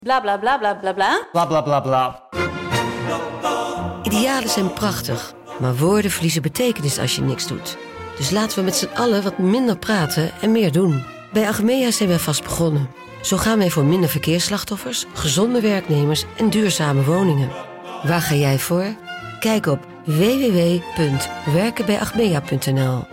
Bla bla bla bla bla bla. Bla bla bla bla. Idealen zijn prachtig, maar woorden verliezen betekenis als je niks doet. Dus laten we met z'n allen wat minder praten en meer doen. Bij Achmea zijn wij vast begonnen. Zo gaan wij voor minder verkeersslachtoffers, gezonde werknemers en duurzame woningen. Waar ga jij voor? Kijk op www.werkenbijachmea.nl.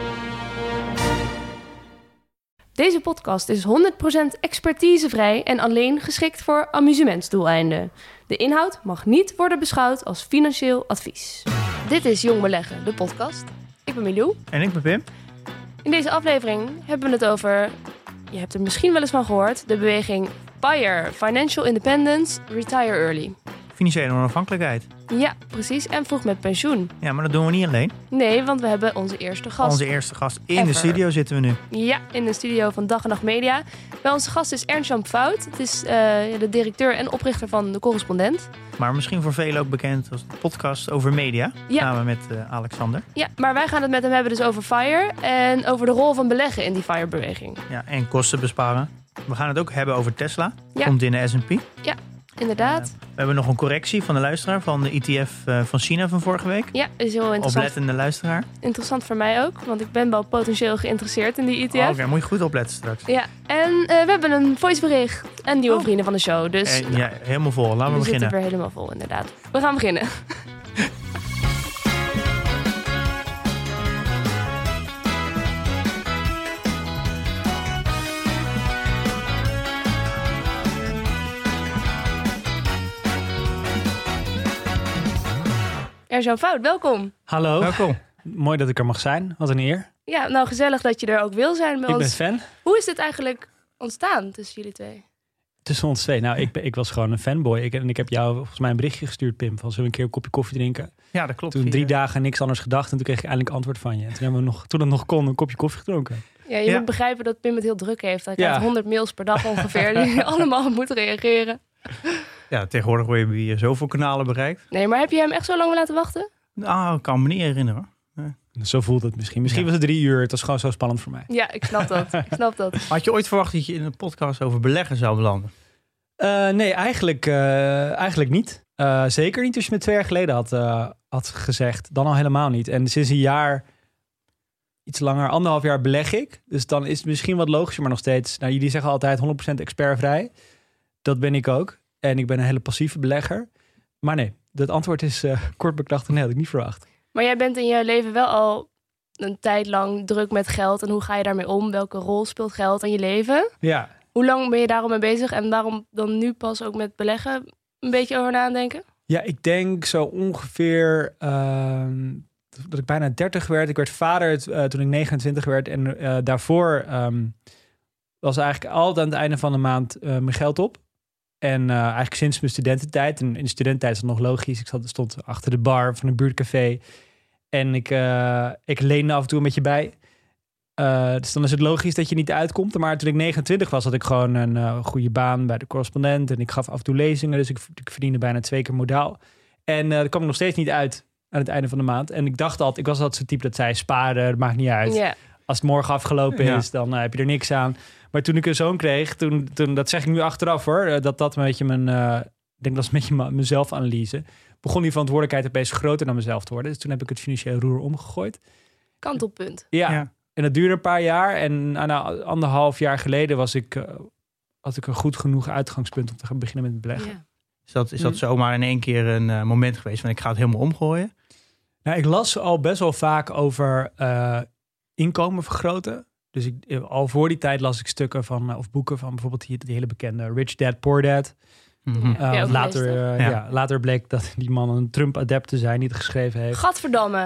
Deze podcast is 100% expertisevrij en alleen geschikt voor amusementsdoeleinden. De inhoud mag niet worden beschouwd als financieel advies. Dit is Jong Beleggen, de podcast. Ik ben Milou. En ik ben Pim. In deze aflevering hebben we het over, je hebt er misschien wel eens van gehoord, de beweging FIRE, Financial Independence, Retire Early. Financiële onafhankelijkheid. Ja, precies. En vroeg met pensioen. Ja, maar dat doen we niet alleen. Nee, want we hebben onze eerste gast. Onze eerste gast in Ever. de studio zitten we nu. Ja, in de studio van Dag en Nacht Media. Bij onze gast is Ernst-Jan Fout. Het is de directeur en oprichter van De Correspondent. Maar misschien voor velen ook bekend als de podcast over media. Ja. Samen met Alexander. Ja, maar wij gaan het met hem hebben dus over FIRE en over de rol van beleggen in die FIRE-beweging. Ja, en kosten besparen. We gaan het ook hebben over Tesla. Ja. Komt in de S&P. Ja, inderdaad. We hebben nog een correctie van de luisteraar van de ETF van China van vorige week. Ja, is heel interessant. Oplettende luisteraar. Interessant voor mij ook, want ik ben wel potentieel geïnteresseerd in die ETF. Oh, Oké, moet je goed opletten straks. Ja, en we hebben een voicebericht en nieuwe vrienden van de show. Dus Ja, helemaal vol. Laten we we beginnen. zitten weer helemaal vol, inderdaad. We gaan beginnen. Ernst-Jan Fout, welkom. Hallo, Welkom. mooi dat ik er mag zijn. Wat een eer. Ja, nou gezellig dat je er ook wil zijn bij Ik ons. ben fan. Hoe is dit eigenlijk ontstaan tussen jullie twee? Tussen ons twee. Nou, ik was gewoon een fanboy. Ik heb jou volgens mij een berichtje gestuurd, Pim. Van zullen we een keer een kopje koffie drinken? Ja, dat klopt. Toen 3 dagen niks anders gedacht. En toen kreeg ik eindelijk antwoord van je. En toen hebben we toen het nog kon, een kopje koffie gedronken. Ja, je moet begrijpen dat Pim het heel druk heeft. Hij Ja. krijgt 100 mails per dag ongeveer die je allemaal moet reageren. Ja, tegenwoordig word je via zoveel kanalen bereikt. Nee, maar heb je hem echt zo lang willen laten wachten? Nou, ik kan me niet herinneren. Zo voelt het misschien. Misschien was het 3 uur. Het was gewoon zo spannend voor mij. Ja, ik snap dat. Ik snap dat. Had je ooit verwacht dat je in een podcast over beleggen zou belanden? Nee, eigenlijk niet. Zeker niet als je me 2 jaar geleden had gezegd. Dan al helemaal niet. En sinds een jaar, iets langer, 1,5 jaar beleg ik. Dus dan is het misschien wat logischer, maar nog steeds. Nou, jullie zeggen altijd 100% expertvrij. Dat ben ik ook. En ik ben een hele passieve belegger. Maar nee, het antwoord is kort beklacht en had ik niet verwacht. Maar jij bent in je leven wel al een tijd lang druk met geld. En hoe ga je daarmee om? Welke rol speelt geld in je leven? Ja, Hoe lang ben je daarom mee bezig? En waarom dan nu pas ook met beleggen een beetje over nadenken? ja, ik denk zo ongeveer dat ik bijna 30 werd. Ik werd vader toen ik 29 werd. En daarvoor was eigenlijk altijd aan het einde van de maand mijn geld op. En eigenlijk sinds mijn studententijd. En in de studententijd is dat nog logisch. Ik stond achter de bar van een buurtcafé. En ik leende af en toe een beetje bij. Dus dan is het logisch dat je niet uitkomt. Maar toen ik 29 was, had ik gewoon een goede baan bij De Correspondent. En ik gaf af en toe lezingen. Dus ik verdiende bijna 2 keer modaal. En dat kwam ik nog steeds niet uit aan het einde van de maand. En ik was altijd zo'n type dat zei, sparen, dat maakt niet uit. Ja. Als het morgen afgelopen is, dan heb je er niks aan. Maar toen ik een zoon kreeg, toen dat zeg ik nu achteraf hoor, dat een beetje ik denk dat is een beetje mijn zelfanalyse, begon die verantwoordelijkheid opeens groter dan mezelf te worden. Dus toen heb ik het financiële roer omgegooid. Kantelpunt. Ja. En dat duurde een paar jaar. En 1,5 jaar geleden had ik een goed genoeg uitgangspunt om te gaan beginnen met beleggen. Ja. Is dat zomaar in één keer een moment geweest van ik ga het helemaal omgooien? Nou, ik las al best wel vaak over inkomen vergroten. Dus al voor die tijd las ik stukken van of boeken van bijvoorbeeld die hele bekende Rich Dad, Poor Dad. Mhm. Ja, ook Later bleek dat die man een Trump-adept te zijn die het geschreven heeft. Gadverdamme.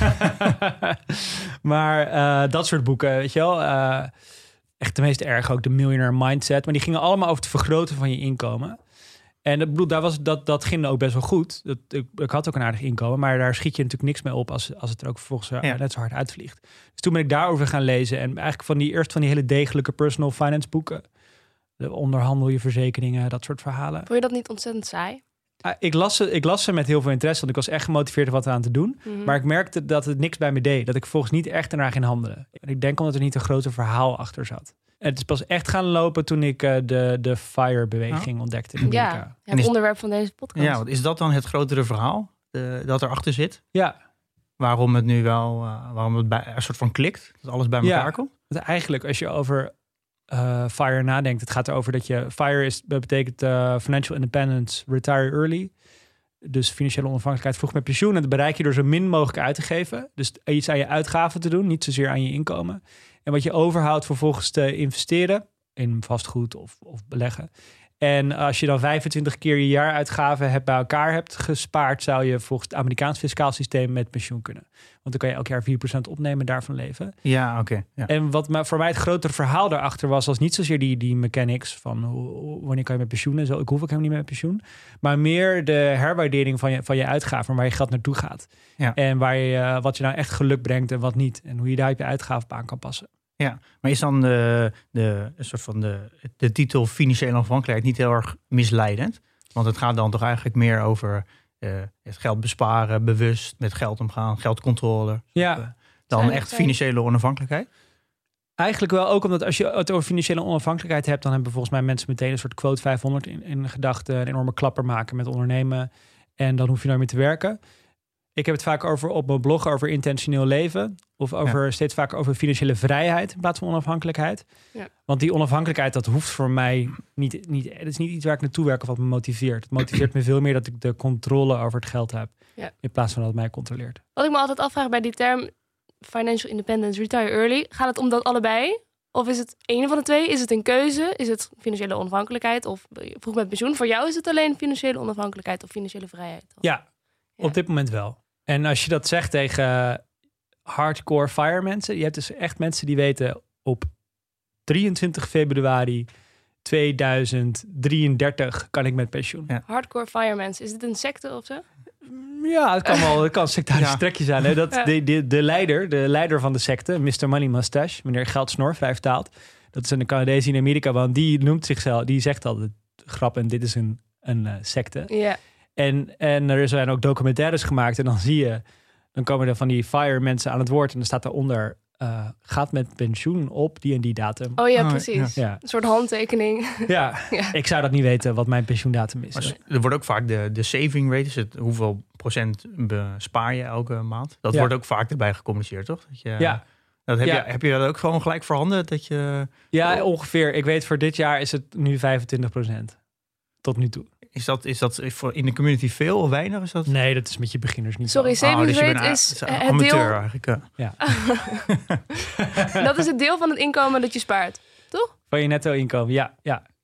Maar dat soort boeken, weet je wel. Echt de meest erg ook de Millionaire Mindset. Maar die gingen allemaal over het vergroten van je inkomen. En dat ging ook best wel goed. Ik had ook een aardig inkomen. Maar daar schiet je natuurlijk niks mee op als het er ook vervolgens net zo hard uitvliegt. Dus toen ben ik daarover gaan lezen. En eigenlijk van die hele degelijke personal finance boeken. Onderhandel je verzekeringen, dat soort verhalen. Vond je dat niet ontzettend saai? Ik las ze met heel veel interesse, want ik was echt gemotiveerd om wat aan te doen. Mhm. Maar ik merkte dat het niks bij me deed. Dat ik volgens niet echt ernaar ging handelen. En ik denk omdat er niet een groter verhaal achter zat. Het is pas echt gaan lopen toen ik de FIRE-beweging ontdekte in Amerika. Ja, het onderwerp van deze podcast. Ja, want is dat dan het grotere verhaal dat erachter zit? Ja. Waarom het nu wel waarom het een soort van klikt? Dat alles bij elkaar komt? Want eigenlijk als je over FIRE nadenkt, het gaat erover dat je... FIRE betekent Financial Independence, Retire Early. Dus financiële onafhankelijkheid vroeg met pensioen. En dat bereik je door zo min mogelijk uit te geven. Dus iets aan je uitgaven te doen, niet zozeer aan je inkomen. En wat je overhoudt vervolgens te investeren in vastgoed of beleggen. En als je dan 25 keer je jaaruitgaven bij elkaar hebt gespaard, zou je volgens het Amerikaans fiscaal systeem met pensioen kunnen. Want dan kan je elk jaar 4% opnemen en daarvan leven. Ja, oké. Ja. En wat voor mij het grotere verhaal daarachter was niet zozeer die mechanics van wanneer kan je met pensioen en zo. Ik hoef ook helemaal niet met pensioen. Maar meer de herwaardering van je uitgaven, waar je geld naartoe gaat. Ja. En wat je nou echt geluk brengt en wat niet. En hoe je daar je uitgaven op aan kan passen. Ja, maar is dan de titel financiële onafhankelijkheid niet heel erg misleidend? Want het gaat dan toch eigenlijk meer over het geld besparen, bewust met geld omgaan, geldcontrole. Ja. Dan echt financiële onafhankelijkheid? Eigenlijk wel, ook omdat als je het over financiële onafhankelijkheid hebt, dan hebben volgens mij mensen meteen een soort quote 500 in gedachten, een enorme klapper maken met ondernemen. En dan hoef je nooit meer te werken. Ik heb het vaak op mijn blog over intentioneel leven. Of steeds vaker over financiële vrijheid in plaats van onafhankelijkheid. Ja. Want die onafhankelijkheid, dat hoeft voor mij niet. Het is niet iets waar ik naartoe werk of wat me motiveert. Het motiveert me veel meer dat ik de controle over het geld heb. Ja. In plaats van dat het mij controleert. Wat ik me altijd afvraag bij die term financial independence, retire early. Gaat het om dat allebei? Of is het een van de twee? Is het een keuze? Is het financiële onafhankelijkheid? Of vroeg met pensioen? Voor jou is het alleen financiële onafhankelijkheid of financiële vrijheid? Ja, op dit moment wel. En als je dat zegt tegen hardcore FIRE mensen, je hebt dus echt mensen die weten op 23 februari 2033 kan ik met pensioen. Ja. Hardcore FIRE mensen, is dit een secte of zo? Ja, het kan wel. Het kan een sectarisch trekje zijn. Hè? Dat de leider van de secte, Mr. Money Mustache, meneer Geldsnor, vrij vertaald. Dat is een Canadees in Amerika, want die noemt zichzelf, die zegt altijd grap en dit is een secte. Ja. En er zijn ook documentaires gemaakt en dan komen er van die FIRE mensen aan het woord en dan staat daaronder gaat met pensioen op die en die datum. Oh ja, precies. Ja. Een soort handtekening. Ja, ik zou dat niet weten wat mijn pensioendatum is. Maar er wordt ook vaak de saving rate, dus hoeveel procent bespaar je elke maand. Dat wordt ook vaak erbij gecommuniceerd, toch? Heb je dat ook gewoon gelijk voorhanden? Ja, ongeveer. Ik weet voor dit jaar is het nu 25%. Tot nu toe. Is dat voor in de community veel of weinig? Is dat... Nee, dat is met je beginners niet. Sorry, savings rate is het deel... eigenlijk. Ja. Dat is het deel van het inkomen dat je spaart, toch? Van je netto inkomen, ja.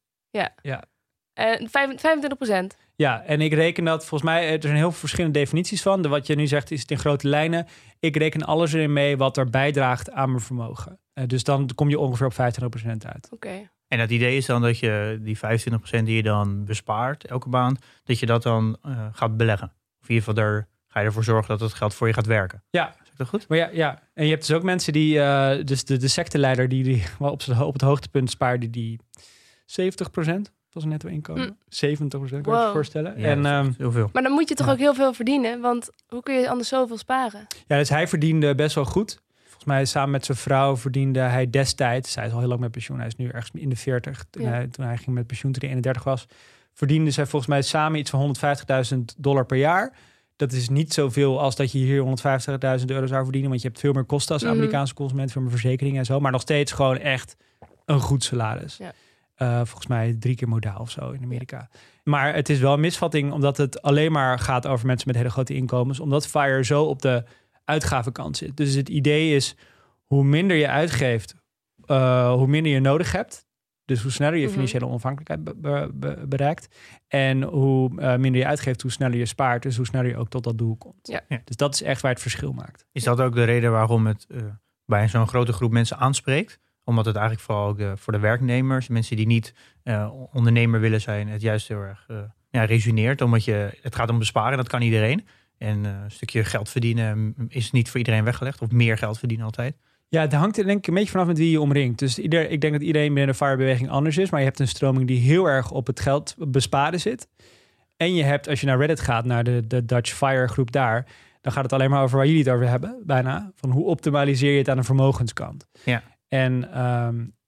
25%. Ja, en ik reken dat volgens mij, er zijn heel veel verschillende definities van. Wat je nu zegt is het in grote lijnen. Ik reken alles erin mee wat er bijdraagt aan mijn vermogen. Dus dan kom je ongeveer op 25% uit. Oké. En het idee is dan dat je die 25% die je dan bespaart elke maand, dat je dat dan gaat beleggen. Of in ieder geval daar ga je ervoor zorgen dat het geld voor je gaat werken. Ja. Zeg ik dat goed? Maar ja. En je hebt dus ook mensen die, dus de secteleider die op het hoogtepunt spaarde die 70% van zijn netto inkomen. 70% kan je je voorstellen. Ja, en, heel veel. Maar dan moet je toch ook heel veel verdienen, want hoe kun je anders zoveel sparen? Ja, dus hij verdiende best wel goed. Volgens mij samen met zijn vrouw verdiende hij destijds, hij is al heel lang met pensioen, hij is nu ergens in de 40. Toen hij ging met pensioen toen hij 31 was, verdienden zij volgens mij samen iets van $150.000 per jaar. Dat is niet zoveel als dat je hier €150.000 zou verdienen, want je hebt veel meer kosten als Amerikaanse consument, veel meer verzekeringen en zo, maar nog steeds gewoon echt een goed salaris. Ja. Volgens mij 3 keer modaal of zo in Amerika. Maar het is wel een misvatting, omdat het alleen maar gaat over mensen met hele grote inkomens, omdat FIRE zo op de uitgavenkant zit. Dus het idee is, hoe minder je uitgeeft, hoe minder je nodig hebt. Dus hoe sneller je financiële onafhankelijkheid bereikt. En hoe minder je uitgeeft, hoe sneller je spaart. Dus hoe sneller je ook tot dat doel komt. Ja. Dus dat is echt waar het verschil maakt. Is dat ook de reden waarom het bij zo'n grote groep mensen aanspreekt? Omdat het eigenlijk vooral ook voor de werknemers, mensen die niet ondernemer willen zijn, het juist heel erg resoneert. Omdat het gaat om besparen, dat kan iedereen. En een stukje geld verdienen is niet voor iedereen weggelegd. Of meer geld verdienen altijd. Ja, het hangt er denk ik een beetje vanaf met wie je omringt. Dus ik denk dat iedereen binnen de FIRE-beweging anders is. Maar je hebt een stroming die heel erg op het geld besparen zit. En je hebt, als je naar Reddit gaat, naar de Dutch FIRE groep daar, dan gaat het alleen maar over waar jullie het over hebben, bijna. Van hoe optimaliseer je het aan de vermogenskant. Ja. En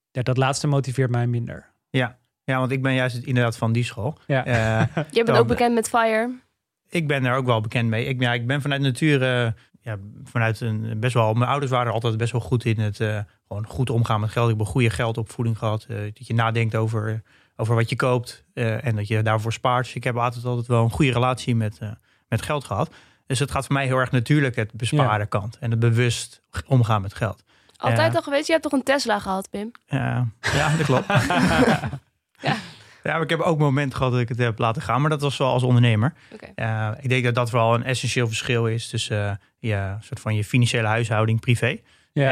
dat laatste motiveert mij minder. Ja, want ik ben juist inderdaad van die school. Ja. Jij bent ook bekend met FIRE. Ik ben daar ook wel bekend mee. Ik ben vanuit natuur, best wel... Mijn ouders waren altijd best wel goed in het gewoon goed omgaan met geld. Ik heb een goede geldopvoeding gehad. Dat je nadenkt over wat je koopt en dat je daarvoor spaart. Dus ik heb altijd wel een goede relatie met geld gehad. Dus het gaat voor mij heel erg natuurlijk het besparen kant. En het bewust omgaan met geld. Altijd al geweest? Je hebt toch een Tesla gehad, Pim? Ja, dat klopt. Ja, maar ik heb ook momenten gehad dat ik het heb laten gaan. Maar dat was wel als ondernemer. Okay. Ik denk dat dat vooral een essentieel verschil is tussen soort van je financiële huishouding privé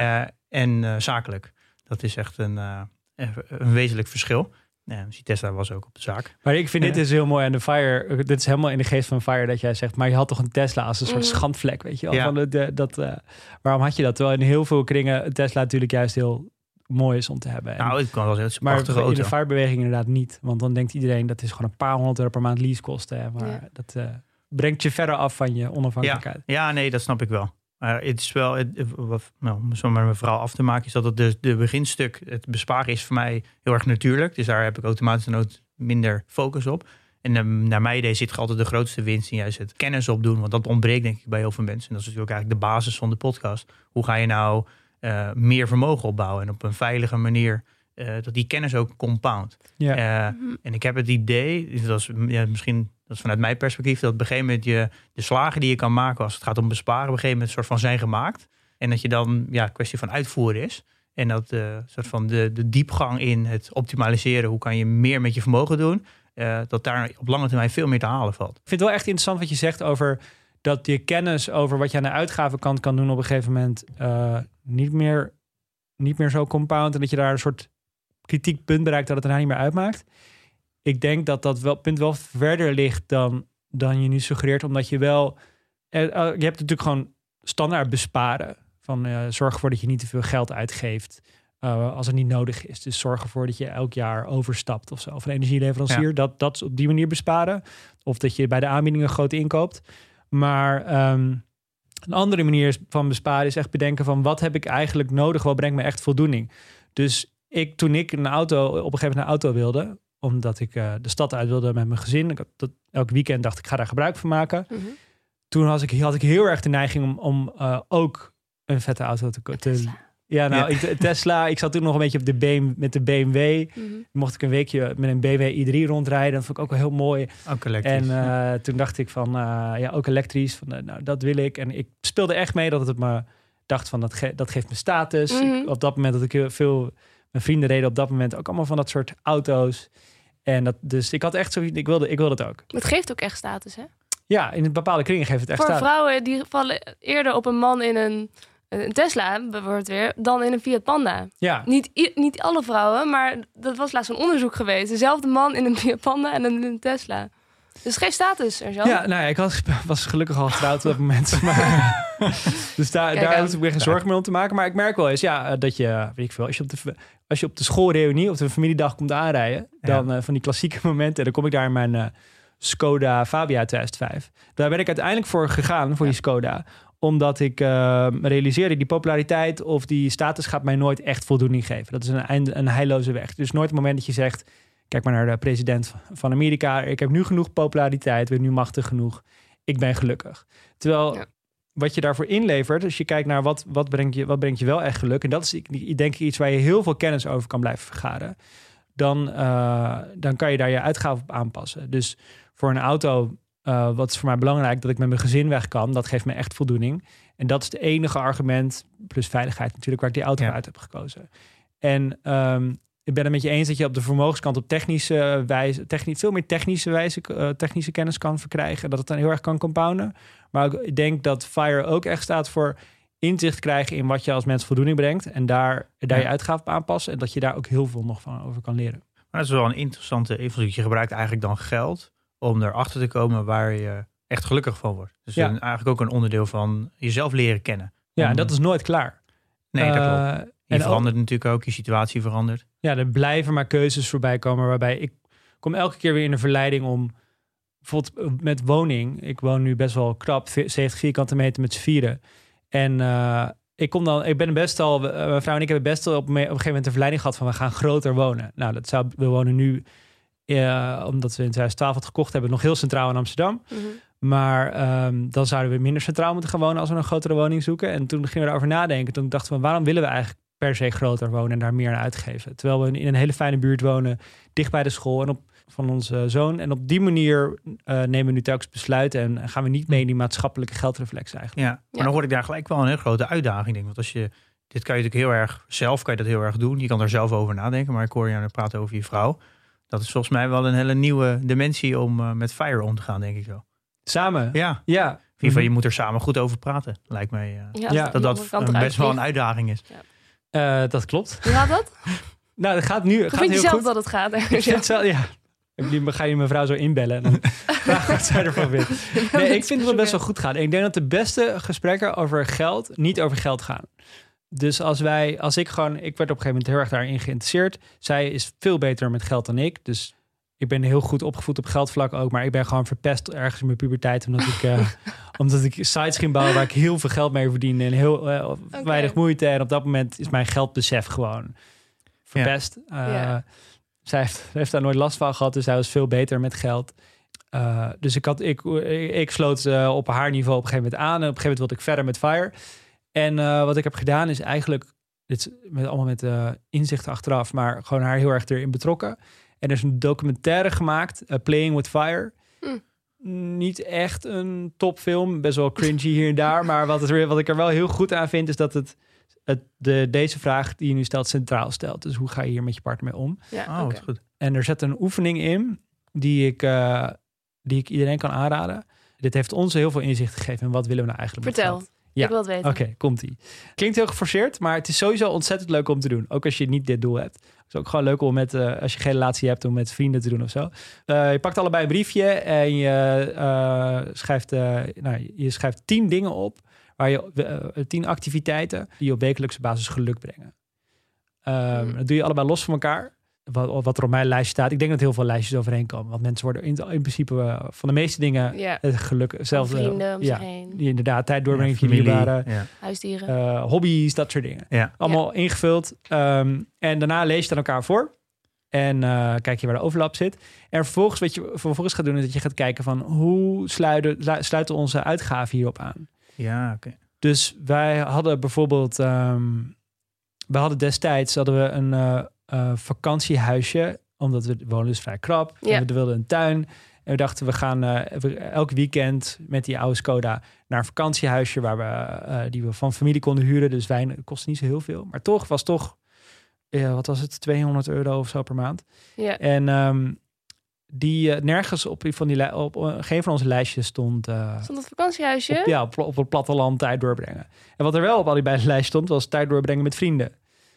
en zakelijk. Dat is echt een wezenlijk verschil. Dus die Tesla was ook op de zaak. Maar ik vind dit is heel mooi aan de FIRE. Dit is helemaal in de geest van FIRE dat jij zegt, maar je had toch een Tesla als een soort schandvlek, weet je wel? Ja. Waarom had je dat? Terwijl in heel veel kringen Tesla natuurlijk juist heel mooi is om te hebben. Nou, het kan wel zijn. Maar in de FIRE-beweging inderdaad niet. Want dan denkt iedereen dat is gewoon een paar €100 per maand leasekosten. Maar dat brengt je verder af van je onafhankelijkheid. Ja, nee, dat snap ik wel. Het is wel, om zo maar mijn verhaal af te maken, is dat het de beginstuk, het besparen is voor mij heel erg natuurlijk. Dus daar heb ik automatisch minder focus op. En naar mijn idee zit er altijd de grootste winst in juist het kennis opdoen. Want dat ontbreekt denk ik bij heel veel mensen. En dat is natuurlijk eigenlijk de basis van de podcast. Hoe ga je nou meer vermogen opbouwen en op een veilige manier dat die kennis ook compound. Ja. En ik heb het idee, dat is misschien... Dat is vanuit mijn perspectief, dat op een gegeven moment de slagen die je kan maken als het gaat om besparen, op een gegeven moment soort van zijn gemaakt. En dat je dan een kwestie van uitvoeren is. En dat soort van de diepgang in het optimaliseren, hoe kan je meer met je vermogen doen, dat daar op lange termijn veel meer te halen valt. Ik vind het wel echt interessant wat je zegt over dat je kennis over wat je aan de uitgavenkant kan doen op een gegeven moment niet meer zo compound en dat je daar een soort kritiek punt bereikt dat het er nou niet meer uitmaakt. Ik denk dat punt wel verder ligt dan je nu suggereert. Omdat je wel... je hebt natuurlijk gewoon standaard besparen. Van zorg ervoor dat je niet te veel geld uitgeeft als het niet nodig is. Dus zorg ervoor dat je elk jaar overstapt of zo. Of een energieleverancier. Ja. Dat is op die manier besparen. Of dat je bij de aanbiedingen groot inkoopt. Maar een andere manier van besparen is echt bedenken van wat heb ik eigenlijk nodig? Wat brengt me echt voldoening? Dus toen ik op een gegeven moment een auto wilde, omdat ik de stad uit wilde met mijn gezin. Elk weekend dacht ik ga daar gebruik van maken. Mm-hmm. Toen had ik heel erg de neiging om ook een vette auto te Tesla. Ik zat toen nog een beetje met de BMW. Mm-hmm. Mocht ik een weekje met een BMW i3 rondrijden. Dat vond ik ook wel heel mooi. Ook elektrisch. En toen dacht ik van, ook elektrisch. Dat wil ik. En ik speelde echt mee dat het me dacht van, dat geeft me status. Mm-hmm. Op dat moment dat ik veel... Mijn vrienden reden op dat moment ook allemaal van dat soort auto's. En dus ik had echt zoiets, ik wilde het ook. Het geeft ook echt status, hè? Ja, in bepaalde kringen geeft het echt status. Voor vrouwen, die vallen eerder op een man in een Tesla, bijvoorbeeld weer, dan in een Fiat Panda. Ja. Niet alle vrouwen, maar dat was laatst een onderzoek geweest. Dezelfde man in een Fiat Panda en in een Tesla. Dus geen status er zo. Ja, ik was gelukkig al getrouwd op dat moment. Maar, dus daar hoef ik weer geen zorgen meer om te maken. Maar ik merk wel eens dat je, weet ik veel, als je op de schoolreunie of de familiedag komt aanrijden, dan van die klassieke momenten, dan kom ik daar in mijn Skoda Fabia 2005. Daar ben ik uiteindelijk voor gegaan, voor die Skoda. Omdat ik realiseerde, die populariteit of die status gaat mij nooit echt voldoening geven. Dat is een heilloze weg. Dus nooit het moment dat je zegt, kijk maar naar de president van Amerika. Ik heb nu genoeg populariteit, ben nu machtig genoeg. Ik ben gelukkig. Terwijl wat je daarvoor inlevert, als je kijkt naar wat brengt je wel echt geluk. En dat is denk ik iets waar je heel veel kennis over kan blijven vergaren. Dan kan je daar je uitgaven op aanpassen. Dus voor een auto, wat is voor mij belangrijk, dat ik met mijn gezin weg kan. Dat geeft me echt voldoening. En dat is het enige argument, plus veiligheid natuurlijk, waar ik die auto uit heb gekozen. En ik ben het met je eens dat je op de vermogenskant op technische wijze, veel meer technische kennis kan verkrijgen. Dat het dan heel erg kan compounden. Maar ik denk dat FIRE ook echt staat voor inzicht krijgen in wat je als mens voldoening brengt. En daar je uitgaven op aanpassen. En dat je daar ook heel veel nog van over kan leren. Maar dat is wel een interessante invloed. Je gebruikt eigenlijk dan geld om erachter te komen waar je echt gelukkig van wordt. Dus eigenlijk ook een onderdeel van jezelf leren kennen. Ja, en dat is nooit klaar. Nee, dat klopt. Je verandert natuurlijk ook, je situatie verandert. Ja, er blijven maar keuzes voorbij komen waarbij ik kom elke keer weer in de verleiding om, bijvoorbeeld met woning. Ik woon nu best wel krap, 70 vierkante meter met z'n vieren. En ik ben best al, mijn vrouw en ik hebben best al op een gegeven moment de verleiding gehad van we gaan groter wonen. Nou, we wonen nu, omdat we in 2012 het gekocht hebben, nog heel centraal in Amsterdam. Mm-hmm. Maar dan zouden we minder centraal moeten gaan wonen als we een grotere woning zoeken. En toen gingen we erover nadenken. Toen dachten we, waarom willen we eigenlijk per se groter wonen en daar meer aan uitgeven? Terwijl we in een hele fijne buurt wonen, dicht bij de school en van onze zoon. En op die manier nemen we nu telkens besluiten en gaan we niet mee in die maatschappelijke geldreflex eigenlijk. Ja, maar dan hoor ik daar gelijk wel een hele grote uitdaging. Denk. Want dit kan je natuurlijk heel erg zelf, kan je dat heel erg doen. Je kan er zelf over nadenken, maar ik hoor je praten over je vrouw. Dat is volgens mij wel een hele nieuwe dimensie om met FIRE om te gaan, denk ik wel. Samen? Ja. Ja. In ieder geval, je moet er samen goed over praten. Lijkt mij dat best wel een uitdaging is. Ja. Dat klopt. Hoe gaat dat? Nou, dat gaat nu. Hoe vind je zelf dat het gaat? Ik vind het wel, ja. Ga je mijn vrouw zo inbellen en dan vraag wat zij ervan vindt. Nee, ik vind dat het best wel goed gaat. En ik denk dat de beste gesprekken over geld niet over geld gaan. Dus ik werd op een gegeven moment heel erg daarin geïnteresseerd. Zij is veel beter met geld dan ik. Dus ik ben heel goed opgevoed op geldvlak ook. Maar ik ben gewoon verpest ergens in mijn puberteit. Omdat ik sites ging bouwen waar ik heel veel geld mee verdiende. En heel weinig moeite. En op dat moment is mijn geldbesef gewoon verpest. Zij heeft daar nooit last van gehad. Dus zij was veel beter met geld. Dus ik sloot op haar niveau op een gegeven moment aan. En op een gegeven moment wilde ik verder met FIRE. En wat ik heb gedaan is eigenlijk, allemaal met inzichten achteraf, maar gewoon haar heel erg erin betrokken. En er is een documentaire gemaakt, Playing with Fire. Niet echt een topfilm, best wel cringy hier en daar. Maar wat ik er wel heel goed aan vind, is dat deze vraag die je nu stelt centraal stelt. Dus hoe ga je hier met je partner mee om? Ja, dat is goed. En er zit een oefening in die ik iedereen kan aanraden. Dit heeft ons heel veel inzicht gegeven in wat willen we nou eigenlijk met Vertel. geld. Ja. Ik wil het weten. Oké, komt-ie. Klinkt heel geforceerd, maar het is sowieso ontzettend leuk om te doen. Ook als je niet dit doel hebt. Het is ook gewoon leuk om als je geen relatie hebt, om met vrienden te doen of zo. Je pakt allebei een briefje en je schrijft 10 dingen op. 10 activiteiten die je op wekelijkse basis geluk brengen. Dat doe je allebei los van elkaar. Wat er op mijn lijstje staat. Ik denk dat heel veel lijstjes overheen komen. Want mensen worden in principe van de meeste dingen geluk. Zelfs vrienden om zich heen. Die inderdaad tijd doorbrengen, familie, huisdieren. Hobby's, dat soort dingen. Ja. Allemaal ingevuld. En daarna lees je het aan elkaar voor. En kijk je waar de overlap zit. En vervolgens wat je vervolgens gaat doen, is dat je gaat kijken van hoe sluiten onze uitgaven hierop aan. Ja, oké. Dus wij hadden bijvoorbeeld... destijds een vakantiehuisje, omdat we wonen dus vrij krap. Ja. En we wilden een tuin. En we dachten, we gaan elk weekend met die oude Skoda naar een vakantiehuisje die we van familie konden huren. Dus het kostte niet zo heel veel. Maar was wat was het? €200 of zo per maand. Ja. En nergens op geen van onze lijstjes stond het vakantiehuisje? Op het platteland tijd doorbrengen. En wat er wel op allebei de lijst stond, was tijd doorbrengen met vrienden.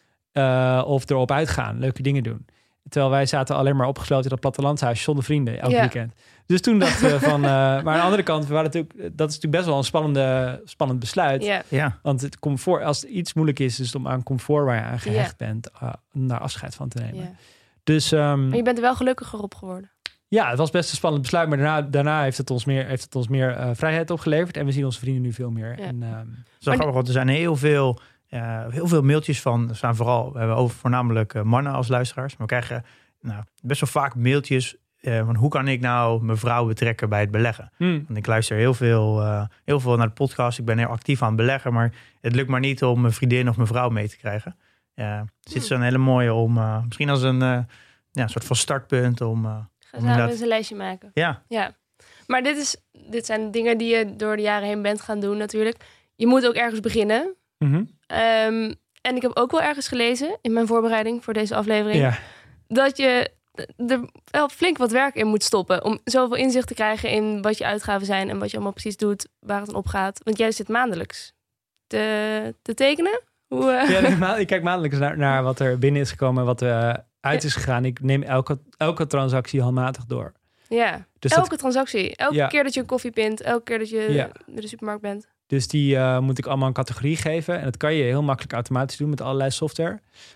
Of erop uitgaan, leuke dingen doen. Terwijl wij zaten alleen maar opgesloten in dat plattelandshuis zonder vrienden elk weekend. Dus toen dachten we van... maar aan de andere kant, dat is natuurlijk best wel een spannend besluit. Ja. Want het comfort, als het iets moeilijk is het om aan comfort waar je aan gehecht bent, naar afscheid van te nemen. Ja. Dus, maar je bent er wel gelukkiger op geworden. Ja, het was best een spannend besluit. Maar daarna heeft het ons meer vrijheid opgeleverd. En we zien onze vrienden nu veel meer. Ja. Zo grappig, want er zijn heel veel mailtjes van. We hebben voornamelijk mannen als luisteraars. Maar we krijgen best wel vaak mailtjes van hoe kan ik nou mijn vrouw betrekken bij het beleggen. Want ik luister heel veel naar de podcast. Ik ben heel actief aan het beleggen. Maar het lukt maar niet om mijn vriendin of mijn vrouw mee te krijgen. Dus dit is een hele mooie om misschien als een soort van startpunt om... Gaan we eens een lijstje maken. Ja. Maar dit zijn dingen die je door de jaren heen bent gaan doen natuurlijk. Je moet ook ergens beginnen. Mm-hmm. En ik heb ook wel ergens gelezen in mijn voorbereiding voor deze aflevering... dat je er wel flink wat werk in moet stoppen... om zoveel inzicht te krijgen in wat je uitgaven zijn... en wat je allemaal precies doet, waar het aan opgaat. Want jij zit maandelijks te tekenen. Ik kijk maandelijks naar wat er binnen is gekomen... en wat uit is gegaan. Ik neem elke transactie handmatig door. Ja, dus elke transactie. Elke keer dat je een koffie pint. Elke keer dat je naar de supermarkt bent. Dus die moet ik allemaal een categorie geven. En dat kan je heel makkelijk automatisch doen met allerlei software.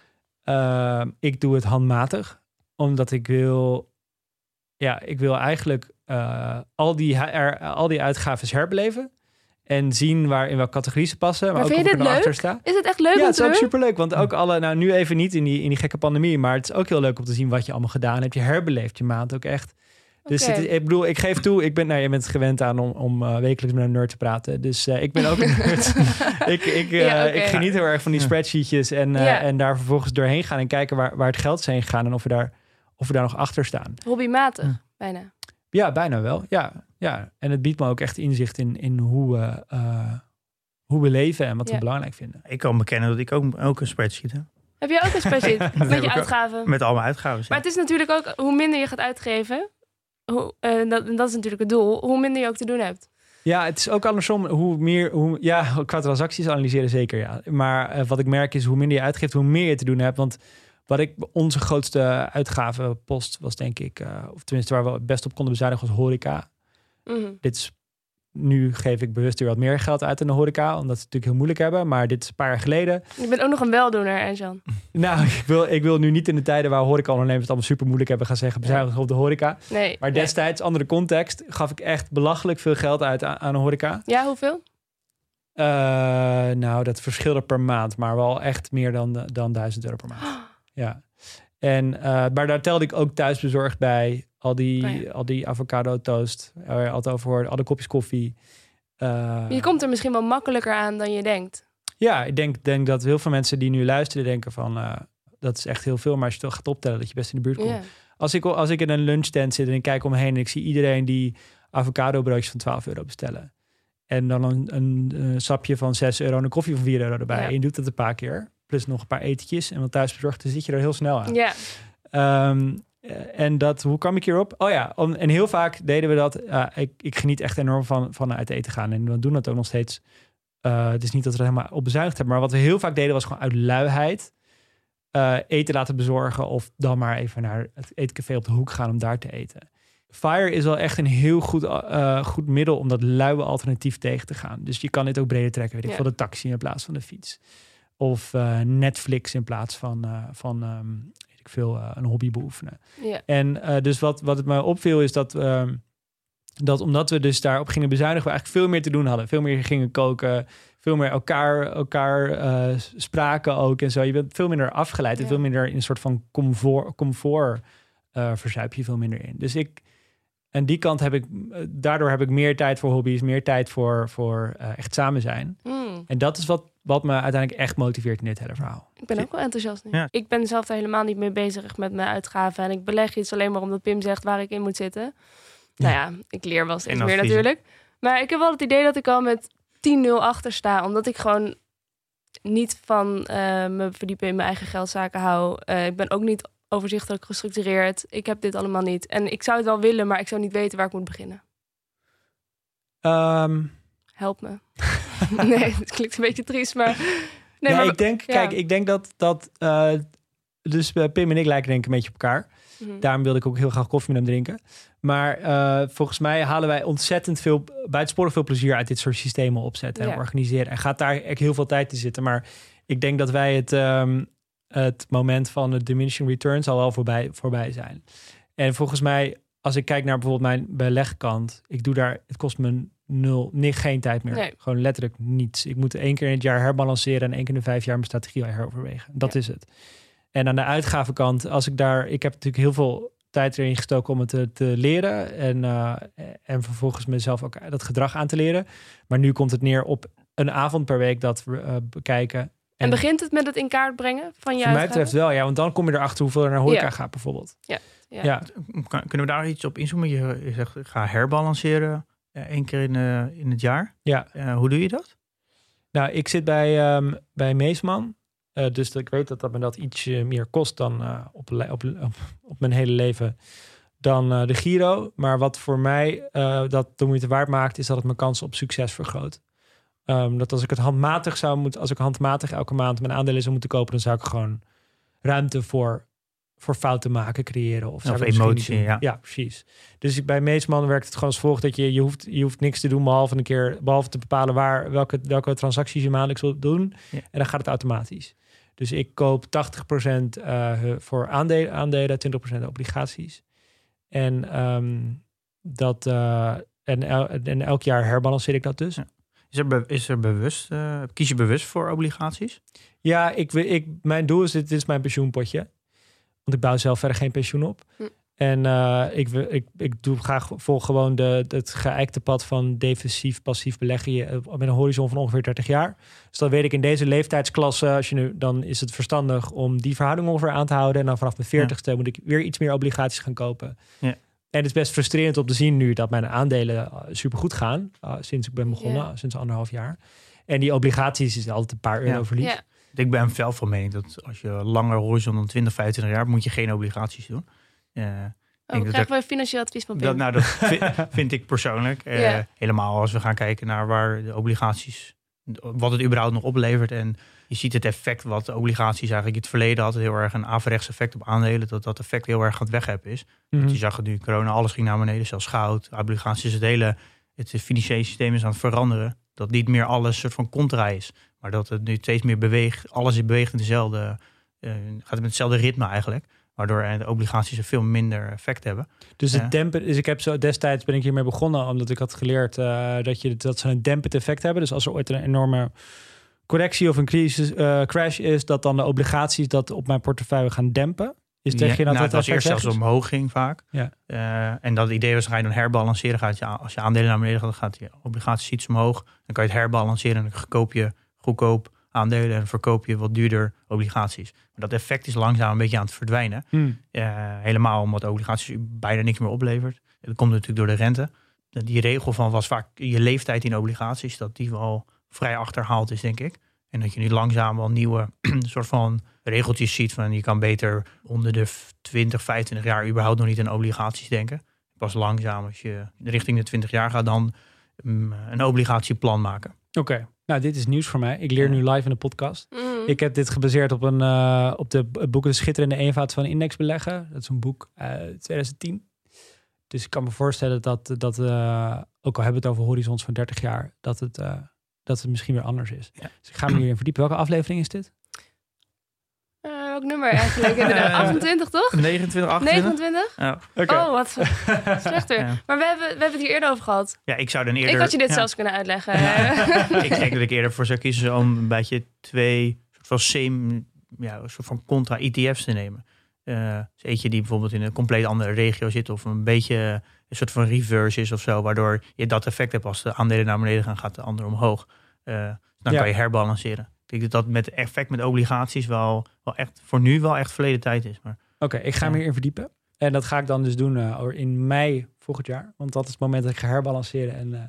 Ik doe het handmatig. Omdat ik wil eigenlijk al die uitgaven herbeleven. En zien in welke categorie ze passen. Maar ook vind je dit leuk? Sta. Is het echt leuk? Ja, om het te is ook doen? superleuk. Want ook nu even niet in die gekke pandemie. Maar het is ook heel leuk om te zien wat je allemaal gedaan hebt. Je herbeleeft je maand ook echt. Dus ik geef toe, je bent gewend aan om wekelijks met een nerd te praten. Dus ik ben ook een nerd. Ik geniet heel erg van die spreadsheetjes en daar vervolgens doorheen gaan en kijken waar het geld is heen gegaan en of we daar nog achter staan. Hobbymatig, bijna. Ja, bijna wel. Ja. En het biedt me ook echt inzicht in hoe we leven en wat we belangrijk vinden. Ik kan bekennen dat ik ook een spreadsheet heb. Heb jij ook een spreadsheet met je uitgaven? Met al mijn uitgaven. Maar het is natuurlijk ook, hoe minder je gaat uitgeven, dat is natuurlijk het doel, hoe minder je ook te doen hebt. Ja, het is ook andersom. Qua transacties analyseren zeker, ja. Maar wat ik merk is, hoe minder je uitgeeft, hoe meer je te doen hebt. Want onze grootste uitgavenpost was, denk ik, of tenminste waar we het best op konden bezuinigen, was horeca. Mm-hmm. Nu geef ik bewust weer wat meer geld uit in de horeca, omdat ze het natuurlijk heel moeilijk hebben. Maar dit is een paar jaar geleden. Je bent ook nog een weldoener, Jan. Nou, ik wil nu niet in de tijden waar horecaondernemers het allemaal super moeilijk hebben gaan zeggen, bezuinigen op de horeca. Nee. Maar destijds, andere context, gaf ik echt belachelijk veel geld uit aan de horeca. Ja, hoeveel? Dat verschilde per maand, maar wel echt meer dan €1000 per maand. Ja. Maar daar telde ik ook thuisbezorgd bij. Al die avocado toast, waar je altijd over hoort, al de kopjes koffie. Je komt er misschien wel makkelijker aan dan je denkt. Ja, ik denk dat heel veel mensen die nu luisteren denken van, dat is echt heel veel. Maar als je het gaat optellen, dat je best in de buurt komt. Yeah. Als ik in een lunchtent zit en ik kijk om me heen en ik zie iedereen die avocado broodjes van €12 bestellen. En dan een sapje van €6 en een koffie van €4 erbij. Ja. En je doet dat een paar keer. Plus nog een paar etentjes en wat thuisbezorgd, dan zit je er heel snel aan. Ja. Hoe kwam ik hierop? Oh ja, en heel vaak deden we dat. Ik geniet echt enorm van uit eten gaan. En we doen dat ook nog steeds. Het is niet dat we er helemaal op bezuinigd hebben. Maar wat we heel vaak deden was gewoon uit luiheid eten laten bezorgen. Of dan maar even naar het eetcafé op de hoek gaan om daar te eten. Fire is wel echt een heel goed middel om dat luie alternatief tegen te gaan. Dus je kan dit ook breder trekken. Weet ik veel, de taxi in plaats van de fiets. Of Netflix in plaats van een hobby beoefenen. Ja. En dus wat het me opviel is dat omdat we dus daarop gingen bezuinigen, we eigenlijk veel meer te doen hadden. Veel meer gingen koken, veel meer elkaar spraken ook en zo. Je bent veel minder afgeleid en veel minder in een soort van comfort verzuip je veel minder in. Dus en die kant daardoor heb ik meer tijd voor hobby's, meer tijd voor echt samen zijn. En dat is wat me uiteindelijk echt motiveert in dit hele verhaal. Ik ben ook wel enthousiast nu. Ja. Ik ben zelf daar helemaal niet mee bezig met mijn uitgaven. En ik beleg iets alleen maar omdat Pim zegt waar ik in moet zitten. Nou ja, ik leer wel steeds meer natuurlijk. Maar ik heb wel het idee dat ik al met 10-0 achter sta. Omdat ik gewoon niet van me verdiepen in mijn eigen geldzaken hou. Ik ben ook niet overzichtelijk gestructureerd. Ik heb dit allemaal niet. En ik zou het wel willen, maar ik zou niet weten waar ik moet beginnen. Help me. Nee, het klinkt een beetje triest, maar... Nee, ja, maar ik denk dat dus Pim en ik lijken denk ik een beetje op elkaar. Mm-hmm. Daarom wilde ik ook heel graag koffie met hem drinken. Maar volgens mij halen wij ontzettend veel, buitensporig veel plezier uit dit soort systemen opzetten en organiseren. En gaat daar echt heel veel tijd in zitten. Maar ik denk dat wij het moment van de diminishing returns al wel voorbij zijn. En volgens mij, als ik kijk naar bijvoorbeeld mijn belegkant, het kost me geen tijd meer. Nee. Gewoon letterlijk niets. Ik moet 1 keer in het jaar herbalanceren en 1 keer in de 5 jaar mijn strategie heroverwegen. Dat is het. En aan de uitgavenkant, ik heb natuurlijk heel veel tijd erin gestoken om het te leren en vervolgens mezelf ook dat gedrag aan te leren. Maar nu komt het neer op een avond per week dat we bekijken. En begint het met het in kaart brengen van je Voor mij betreft wel, ja. Want dan kom je erachter hoeveel er naar horeca gaat bijvoorbeeld. Ja. Kunnen we daar iets op inzoomen? Je zegt, ga herbalanceren 1 keer in het jaar. Ja. Hoe doe je dat? Nou, ik zit bij Meesman. Dus ik weet dat me dat iets meer kost dan op mijn hele leven dan de Giro. Maar wat voor mij dat de moeite waard maakt, is dat het mijn kans op succes vergroot. Dat als ik het handmatig elke maand mijn aandelen zou moeten kopen, dan zou ik gewoon ruimte voor fouten maken creëren. Of emotie, ja, precies. Dus bij Meesman werkt het gewoon als volgt, dat je hoeft niks te doen behalve te bepalen welke transacties je maandelijks wilt doen. Ja. En dan gaat het automatisch. Dus ik koop 80% voor aandelen, 20% obligaties. En elk jaar herbalanceer ik dat dus. Ja. Kies je bewust voor obligaties? Ja, mijn doel is, dit is mijn pensioenpotje. Want ik bouw zelf verder geen pensioen op. En ik volg gewoon het geëikte pad van defensief, passief beleggen met een horizon van ongeveer 30 jaar. Dus dan weet ik in deze leeftijdsklasse, dan is het verstandig om die verhouding ongeveer aan te houden. En dan vanaf mijn 40ste moet ik weer iets meer obligaties gaan kopen. Ja. En het is best frustrerend om te zien nu dat mijn aandelen supergoed gaan. Sinds ik ben begonnen, sinds 1,5 jaar. En die obligaties is altijd een paar euro verlies. Ja. Ik ben fel van mening dat als je langer horizon dan 20, 25 jaar... moet je geen obligaties doen. Krijgen we financieel advies van Pim? Dat vind ik persoonlijk. Helemaal als we gaan kijken naar waar de obligaties... wat het überhaupt nog oplevert. En je ziet het effect wat de obligaties eigenlijk in het verleden hadden... heel erg een averechts effect op aandelen. Dat effect heel erg aan het wegheppen is. Want je zag het nu, corona, alles ging naar beneden. Zelfs goud, obligaties, het financiële systeem is aan het veranderen. Dat niet meer alles soort van contra is. Maar dat het nu steeds meer beweegt. Alles beweegt in dezelfde... gaat met hetzelfde ritme eigenlijk. Waardoor de obligaties een veel minder effect hebben. Dus het dempen. Dus ik heb destijds ben ik hiermee begonnen, omdat ik had geleerd dat ze een dempend effect hebben. Dus als er ooit een enorme correctie of een crash is, dat dan de obligaties dat op mijn portefeuille gaan dempen. Het was eerst zelfs omhoog ging vaak. Ja. En dat idee was, ga je dan herbalanceren. Als je aandelen naar beneden gaat, dan gaat je obligaties iets omhoog. Dan kan je het herbalanceren en dan koop je goedkoop aandelen en verkoop je wat duurder obligaties. Maar dat effect is langzaam een beetje aan het verdwijnen. Helemaal omdat obligaties bijna niks meer oplevert. Dat komt natuurlijk door de rente. Die regel van was vaak je leeftijd in obligaties, dat die wel vrij achterhaald is, denk ik. En dat je nu langzaam wel nieuwe soort van regeltjes ziet van je kan beter onder de 20, 25 jaar überhaupt nog niet aan obligaties denken. Pas langzaam als je richting de 20 jaar gaat dan een obligatieplan maken. Oké. Nou, dit is nieuws voor mij. Ik leer nu live in de podcast. Ik heb dit gebaseerd op het boek De Schitterende Eenvoud van Index Beleggen. Dat is een boek uit 2010. Dus ik kan me voorstellen dat ook al hebben we het over horizons van 30 jaar, dat het misschien weer anders is. Ja. Dus ik ga me hierin verdiepen. Welke aflevering is dit? Welk nummer eigenlijk? 28, toch? 29, 28. 29? Oh, okay. Oh wat slechter. Ja. Maar we hebben het hier eerder over gehad. Ja, ik zou dan eerder... Ik had je dit zelfs kunnen uitleggen. Ik denk dat ik eerder voor zou kiezen om een beetje 2 soort van contra-ETF's te nemen. Dus eentje die bijvoorbeeld in een compleet andere regio zit of een beetje een soort van reverse is of zo, waardoor je dat effect hebt als de aandelen naar beneden gaan, gaat de ander omhoog. Dan kan je herbalanceren. Ik denk dat met effect met obligaties wel echt voor nu wel echt verleden tijd is. Oké, ik ga me hierin verdiepen. En dat ga ik dan dus doen in mei volgend jaar. Want dat is het moment dat ik ga herbalanceren.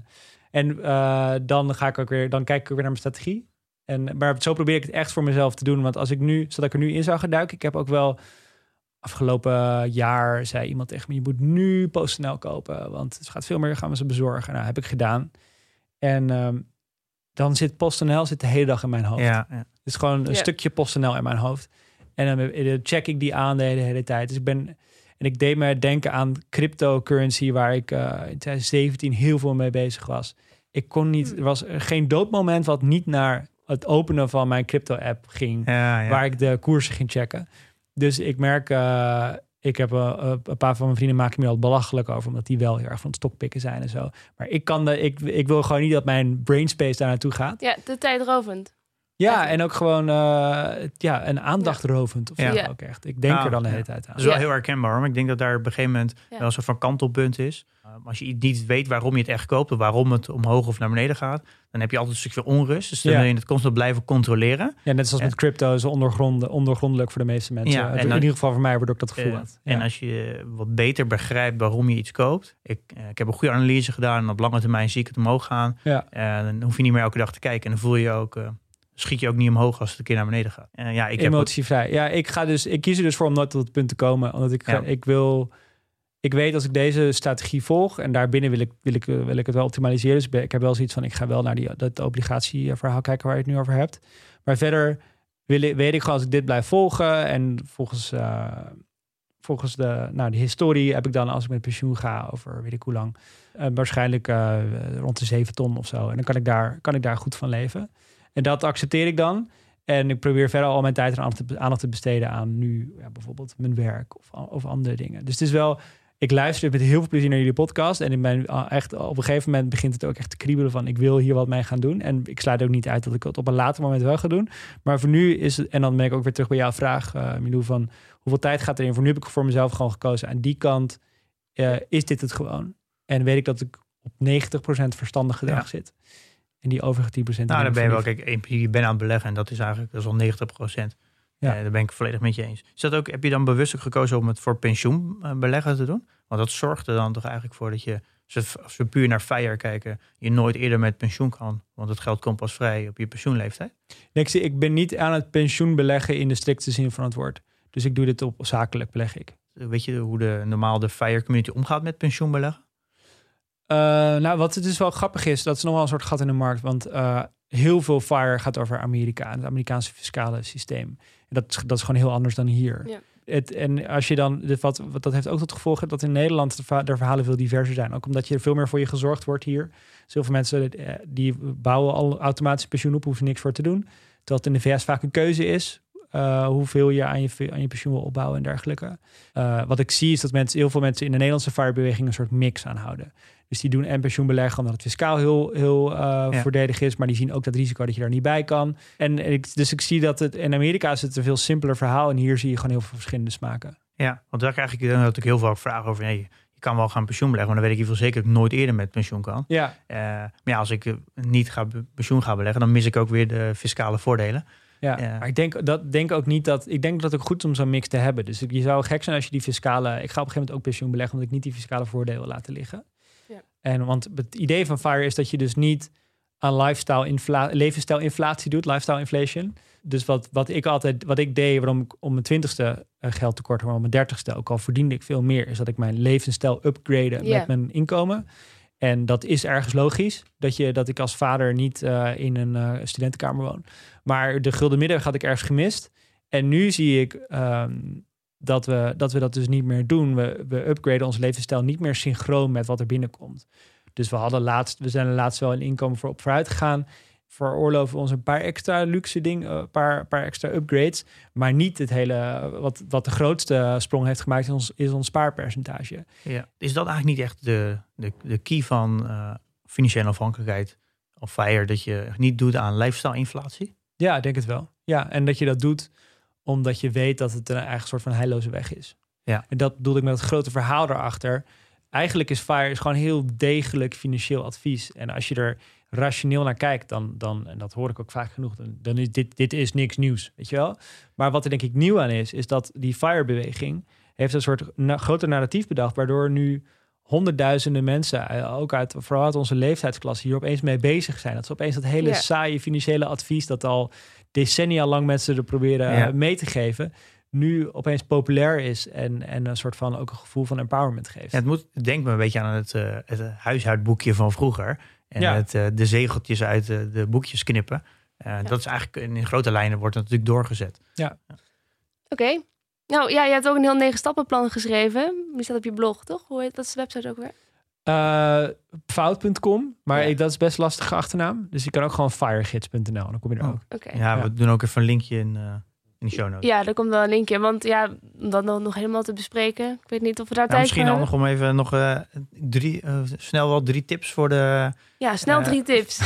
Dan kijk ik ook weer naar mijn strategie. Maar zo probeer ik het echt voor mezelf te doen. Want zodat ik er nu in zou gaan duiken. Ik heb ook wel afgelopen jaar zei iemand tegen me, je moet nu PostNL kopen. Want het gaat veel meer, gaan we ze bezorgen. Nou, heb ik gedaan. En dan zit PostNL de hele dag in mijn hoofd. Ja. Het is gewoon een stukje PostNL in mijn hoofd. En dan check ik die aandelen de hele tijd. Dus ik deed me denken aan cryptocurrency, waar ik in 2017 heel veel mee bezig was. Ik kon niet, er was geen doodmoment wat niet naar het openen van mijn crypto-app ging, waar ik de koersen ging checken. Dus ik merk, ik heb een paar van mijn vrienden maken me al belachelijk over, omdat die wel heel erg van het stokpikken zijn en zo. Maar ik wil gewoon niet dat mijn brainspace daar naartoe gaat. Ja, de tijdrovend. Ja, en ook gewoon een aandachrovend of zo ook echt. Ik denk er dan de hele tijd aan. Dat is wel heel herkenbaar, maar ik denk dat daar op een gegeven moment wel een soort van kantelpunt is. Als je niet weet waarom je het echt koopt of waarom het omhoog of naar beneden gaat, dan heb je altijd een stukje onrust. Dus dan wil je het constant blijven controleren. Ja, net zoals met crypto is ondergrondelijk voor de meeste mensen. Ja, in ieder geval voor mij, waardoor ik dat gevoel had. Ja. En als je wat beter begrijpt waarom je iets koopt. Ik heb een goede analyse gedaan en op lange termijn zie ik het omhoog gaan. Ja. Dan hoef je niet meer elke dag te kijken. En dan voel je ook, schiet je ook niet omhoog als het een keer naar beneden gaat. Emotievrij. Ja, ik kies er dus voor om nooit tot het punt te komen. Omdat ik weet als ik deze strategie volg en daarbinnen wil ik het wel optimaliseren. Dus ik heb wel zoiets van, ik ga wel naar dat obligatieverhaal kijken waar je het nu over hebt. Maar verder weet ik gewoon, als ik dit blijf volgen en volgens de historie heb ik dan, als ik met pensioen ga over weet ik hoe lang, waarschijnlijk rond de 7 ton of zo. En dan kan ik daar goed van leven. En dat accepteer ik dan. En ik probeer verder al mijn tijd en aandacht te besteden aan nu bijvoorbeeld mijn werk of andere dingen. Dus het is wel, ik luister met heel veel plezier naar jullie podcast. En echt op een gegeven moment begint het ook echt te kriebelen van ik wil hier wat mee gaan doen. En ik sluit ook niet uit dat ik het op een later moment wel ga doen. Maar voor nu is het, en dan ben ik ook weer terug bij jouw vraag, Milou, van hoeveel tijd gaat erin? Voor nu heb ik voor mezelf gewoon gekozen. Aan die kant is dit het gewoon. En weet ik dat ik op 90% verstandig gedrag zit. En die overige 10%... Nou, dan ben je wel, kijk, je bent aan het beleggen en dat is al 90%. Ja. Daar ben ik volledig met je eens. Is dat ook, heb je dan bewust gekozen om het voor pensioenbeleggen te doen? Want dat zorgt er dan toch eigenlijk voor dat je, als we puur naar FIRE kijken, je nooit eerder met pensioen kan. Want het geld komt pas vrij op je pensioenleeftijd. Nee, ik ben niet aan het pensioen beleggen in de strikte zin van het woord. Dus ik doe dit op zakelijk beleg ik. Weet je hoe de FIRE community omgaat met pensioenbeleggen? Wat het dus wel grappig is, dat is nog wel een soort gat in de markt. Want heel veel FIRE gaat over Amerika, het Amerikaanse fiscale systeem. En dat is gewoon heel anders dan hier. Ja. En als je dan, wat dat heeft ook tot gevolg dat in Nederland de verhalen veel diverser zijn. Ook omdat je veel meer voor je gezorgd wordt hier. Zoveel mensen die bouwen al automatisch pensioen op, hoeven niks voor te doen. Terwijl het in de VS vaak een keuze is. Hoeveel je aan je pensioen wil opbouwen en dergelijke. Wat ik zie is dat heel veel mensen in de Nederlandse FIRE-beweging een soort mix aanhouden. Dus die doen en pensioenbeleggen omdat het fiscaal heel voordelig is. Maar die zien ook dat risico dat je daar niet bij kan. Dus ik zie dat in Amerika is het een veel simpeler verhaal. En hier zie je gewoon heel veel verschillende smaken. Ja, want daar krijg ik dan natuurlijk heel veel vragen over. Nee, je kan wel gaan pensioen beleggen, maar dan weet ik in ieder geval zeker dat ik nooit eerder met pensioen kan. Ja. Maar ja, als ik niet pensioen ga beleggen, dan mis ik ook weer de fiscale voordelen. Ja, maar ik denk dat het ook goed is om zo'n mix te hebben. Dus je zou gek zijn als je die fiscale... Ik ga op een gegeven moment ook pensioen beleggen, omdat ik niet die fiscale voordelen wil laten liggen. Ja. Want het idee van FIRE is dat je dus niet aan levensstijlinflatie doet, lifestyle inflation. Dus wat ik deed, waarom ik om mijn 20ste geld tekort had, maar om mijn 30ste, ook al verdiende ik veel meer, is dat ik mijn levensstijl upgrade met mijn inkomen. En dat is ergens logisch, dat ik als vader niet in een studentenkamer woon. Maar de gulden middenweg had ik ergens gemist. En nu zie ik dat we dat dus niet meer doen. We upgraden onze levensstijl niet meer synchroon met wat er binnenkomt. Dus we zijn er laatst wel een inkomen voor op vooruit gegaan. Veroorloven we ons een paar extra luxe dingen, een paar extra upgrades. Maar niet het hele, wat de grootste sprong heeft gemaakt is ons spaarpercentage. Ja. Is dat eigenlijk niet echt de key van financiële afhankelijkheid of FIRE, dat je niet doet aan lifestyle-inflatie? Ja, ik denk het wel. Ja, en dat je dat doet omdat je weet dat het een eigen soort van heilloze weg is. Ja. En dat bedoel ik met het grote verhaal daarachter. Eigenlijk is FIRE gewoon heel degelijk financieel advies. En als je er rationeel naar kijkt, dan en dat hoor ik ook vaak genoeg, dan is dit is niks nieuws, weet je wel. Maar wat er denk ik nieuw aan is dat die FIRE-beweging heeft een soort groter narratief bedacht, waardoor nu honderdduizenden mensen, ook vooral uit onze leeftijdsklasse, hier opeens mee bezig zijn. Dat ze opeens dat hele saaie financiële advies dat al decennia lang mensen er proberen mee te geven, nu opeens populair is en een soort van ook een gevoel van empowerment geeft. Ja, denk me een beetje aan het huishoudboekje van vroeger. En de zegeltjes uit de boekjes knippen. Dat is eigenlijk in grote lijnen wordt het natuurlijk doorgezet. Ja. Oké. Nou ja, je hebt ook een heel 9 stappenplan geschreven. Die staat op je blog, toch? Hoe heet dat is de website ook weer? Fout.com, maar dat is best lastige achternaam. Dus je kan ook gewoon firegids.nl, dan kom je er ook. Okay. Ja, we doen ook even een linkje in de show notes. Ja, daar komt wel een linkje. Want om dat nog helemaal te bespreken. Ik weet niet of we daar tijd misschien voor hebben. Misschien nog om even snel 3 tips voor de... Ja, snel 3 tips.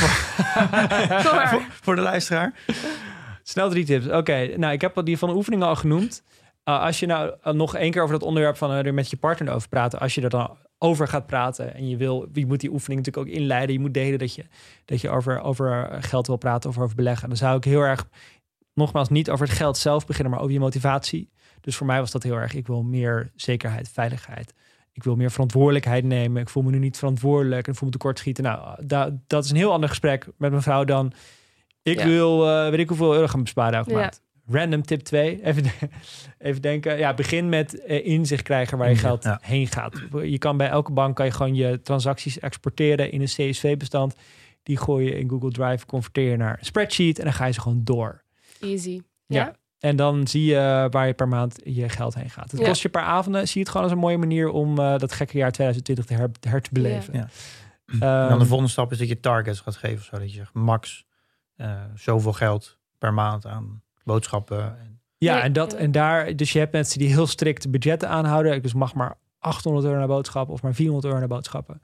voor de luisteraar. Snel 3 tips. Oké, nou ik heb die van de oefeningen al genoemd. Als je nou nog 1 keer over dat onderwerp van er met je partner over praten. Als je er dan over gaat praten en je moet die oefening natuurlijk ook inleiden. Je moet delen dat je over geld wil praten of over beleggen. Dan zou ik heel erg, nogmaals, niet over het geld zelf beginnen, maar over je motivatie. Dus voor mij was dat heel erg, ik wil meer zekerheid, veiligheid. Ik wil meer verantwoordelijkheid nemen. Ik voel me nu niet verantwoordelijk en voel me tekortschieten. Nou, dat is een heel ander gesprek met mijn vrouw dan ik wil, weet ik hoeveel euro gaan besparen elke maand. Random tip 2. Even denken. Ja, begin met inzicht krijgen waar je geld heen gaat. Je kan bij elke bank gewoon je transacties exporteren in een CSV-bestand. Die gooi je in Google Drive, converteer je naar een spreadsheet en dan ga je ze gewoon door. Easy. Ja. En dan zie je waar je per maand je geld heen gaat. Het kost je per avonden. Zie je het gewoon als een mooie manier om dat gekke jaar 2020 te beleven. Ja. En dan de volgende stap is dat je targets gaat geven. Zodat je zegt max zoveel geld per maand aan boodschappen. Dus je hebt mensen die heel strikt budgetten aanhouden. Ik dus mag maar €800 naar boodschappen of maar €400 naar boodschappen.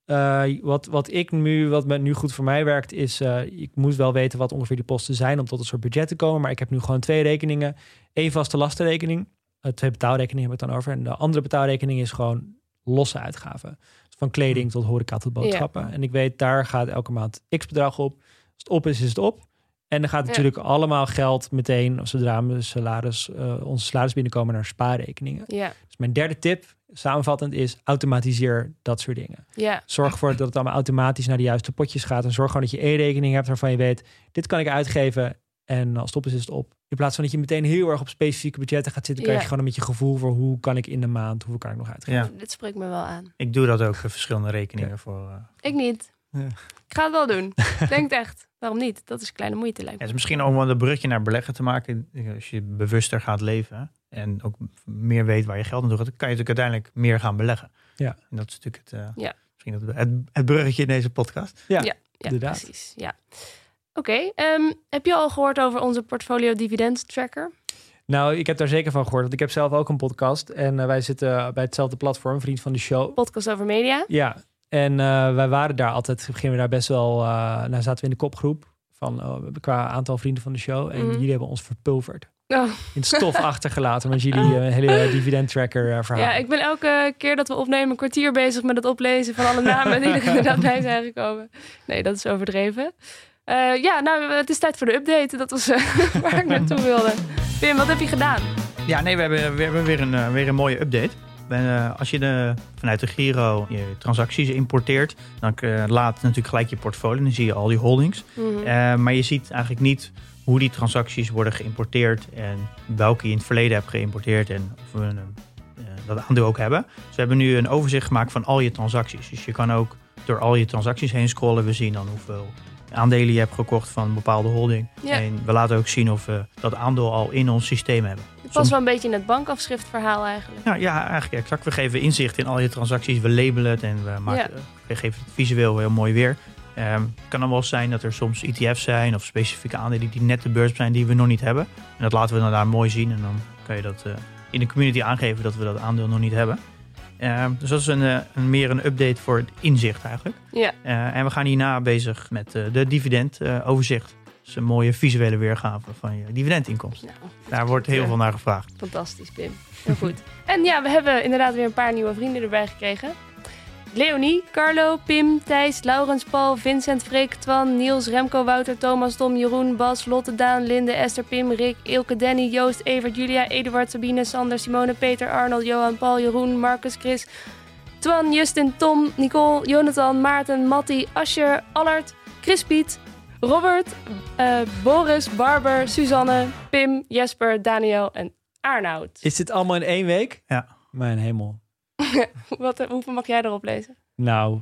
Wat nu goed voor mij werkt is, ik moet wel weten wat ongeveer die posten zijn om tot een soort budget te komen. Maar ik heb nu gewoon 2 rekeningen. 1 vaste lastenrekening. 2 betaalrekeningen heb ik dan over. En de andere betaalrekening is gewoon losse uitgaven. Dus van kleding tot horeca tot boodschappen. Ja. En ik weet, daar gaat elke maand x bedrag op. Als het op is het op. En dan gaat natuurlijk allemaal geld meteen, zodra onze salaris binnenkomen, naar spaarrekeningen. Ja. Dus mijn derde tip, samenvattend, is automatiseer dat soort dingen. Ja. Zorg ervoor dat het allemaal automatisch naar de juiste potjes gaat. En zorg gewoon dat je 1 rekening hebt waarvan je weet, dit kan ik uitgeven. En als het op is het op. In plaats van dat je meteen heel erg op specifieke budgetten gaat zitten, krijg je gewoon een beetje gevoel voor hoe kan ik in de maand, hoeveel kan ik nog uitgeven. Ja. Dit spreekt me wel aan. Ik doe dat ook, verschillende rekeningen voor. Ik niet. Ja. Ik ga het wel doen. Denk het echt. Waarom niet? Dat is kleine moeite, lijkt me. Het is misschien ook wel een brugje naar beleggen te maken. Als je bewuster gaat leven en ook meer weet waar je geld naartoe gaat, dan kan je natuurlijk uiteindelijk meer gaan beleggen. Ja. En dat is natuurlijk misschien het bruggetje in deze podcast. Ja, inderdaad. Precies. Ja. Oké, heb je al gehoord over onze portfolio dividend tracker? Nou, ik heb daar zeker van gehoord. Want ik heb zelf ook een podcast. En wij zitten bij hetzelfde platform, Vriend van de Show. Podcast over media. Ja, en wij waren daar altijd, gingen we daar best wel, zaten we in de kopgroep van qua aantal vrienden van de show. En jullie hebben ons verpulverd. Oh. In stof achtergelaten met jullie hele dividend tracker verhaal. Ja, ik ben elke keer dat we opnemen een kwartier bezig met het oplezen van alle namen die er inderdaad bij zijn gekomen. Nee, dat is overdreven. Het is tijd voor de update. Dat was waar ik naartoe wilde. Pim, wat heb je gedaan? Ja, nee, we hebben weer een mooie update. Als je vanuit de Giro je transacties importeert, dan laat natuurlijk gelijk je portfolio. Dan zie je al die holdings. Mm-hmm. Maar je ziet eigenlijk niet hoe die transacties worden geïmporteerd en welke je in het verleden hebt geïmporteerd en of we dat aandeel ook hebben. Dus we hebben nu een overzicht gemaakt van al je transacties. Dus je kan ook door al je transacties heen scrollen. We zien dan hoeveel aandelen je hebt gekocht van een bepaalde holding. Ja. En we laten ook zien of we dat aandeel al in ons systeem hebben. Het past wel een beetje in het bankafschriftverhaal eigenlijk. Nou, ja, eigenlijk exact. We geven inzicht in al je transacties. We labelen het en we geven het visueel heel mooi weer. Het kan dan wel zijn dat er soms ETF's zijn of specifieke aandelen die net de beurs zijn die we nog niet hebben. En dat laten we dan daar mooi zien en dan kan je dat in de community aangeven dat we dat aandeel nog niet hebben. Dus dat is meer een update voor het inzicht eigenlijk. Ja. En we gaan hierna bezig met de dividendoverzicht. Dat is een mooie visuele weergave van je dividendinkomsten. Nou, daar wordt heel veel naar gevraagd. Fantastisch, Pim. Heel goed. En ja, we hebben inderdaad weer een paar nieuwe vrienden erbij gekregen. Leonie, Carlo, Pim, Thijs, Laurens, Paul, Vincent, Freek, Twan, Niels, Remco, Wouter, Thomas, Tom, Jeroen, Bas, Lotte, Daan, Linde, Esther, Pim, Rick, Ilke, Danny, Joost, Evert, Julia, Eduard, Sabine, Sander, Simone, Peter, Arnold, Johan, Paul, Jeroen, Marcus, Chris, Twan, Justin, Tom, Nicole, Jonathan, Maarten, Matti, Ascher, Allard, Chris Piet, Robert, Boris, Barber, Suzanne, Pim, Jesper, Daniel en Arnoud. Is dit allemaal in 1 week? Ja. Mijn hemel. Hoeveel mag jij erop lezen? Nou,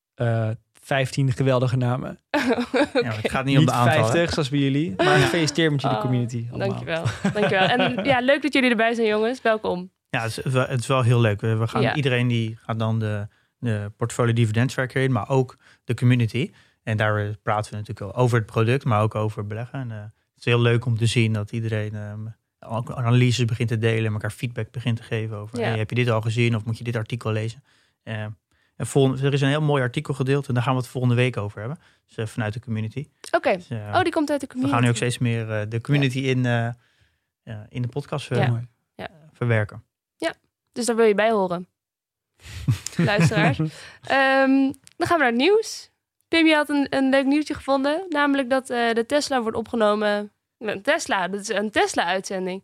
15 geweldige namen. Okay. Ja, het gaat niet om de aantallen. 50 zoals bij jullie. Maar gefeliciteerd met jullie community. Dankjewel. En ja, leuk dat jullie erbij zijn, jongens. Welkom. Ja, het is wel heel leuk. We gaan, iedereen die gaat dan de portfolio dividend tracker in, maar ook de community. En daar praten we natuurlijk over het product, maar ook over beleggen. En het is heel leuk om te zien dat iedereen ook analyses begint te delen en elkaar feedback begint te geven over hey, heb je dit al gezien of moet je dit artikel lezen? En er is een heel mooi artikel gedeeld en daar gaan we het volgende week over hebben. Dus vanuit de community. Oké. Dus, die komt uit de community. We gaan nu ook steeds meer de community in de podcast verwerken. Ja, dus daar wil je bij horen. Luisteraars. Dan gaan we naar het nieuws. Pim, je had een leuk nieuwtje gevonden. Namelijk dat de Tesla wordt opgenomen. Dat is een Tesla-uitzending.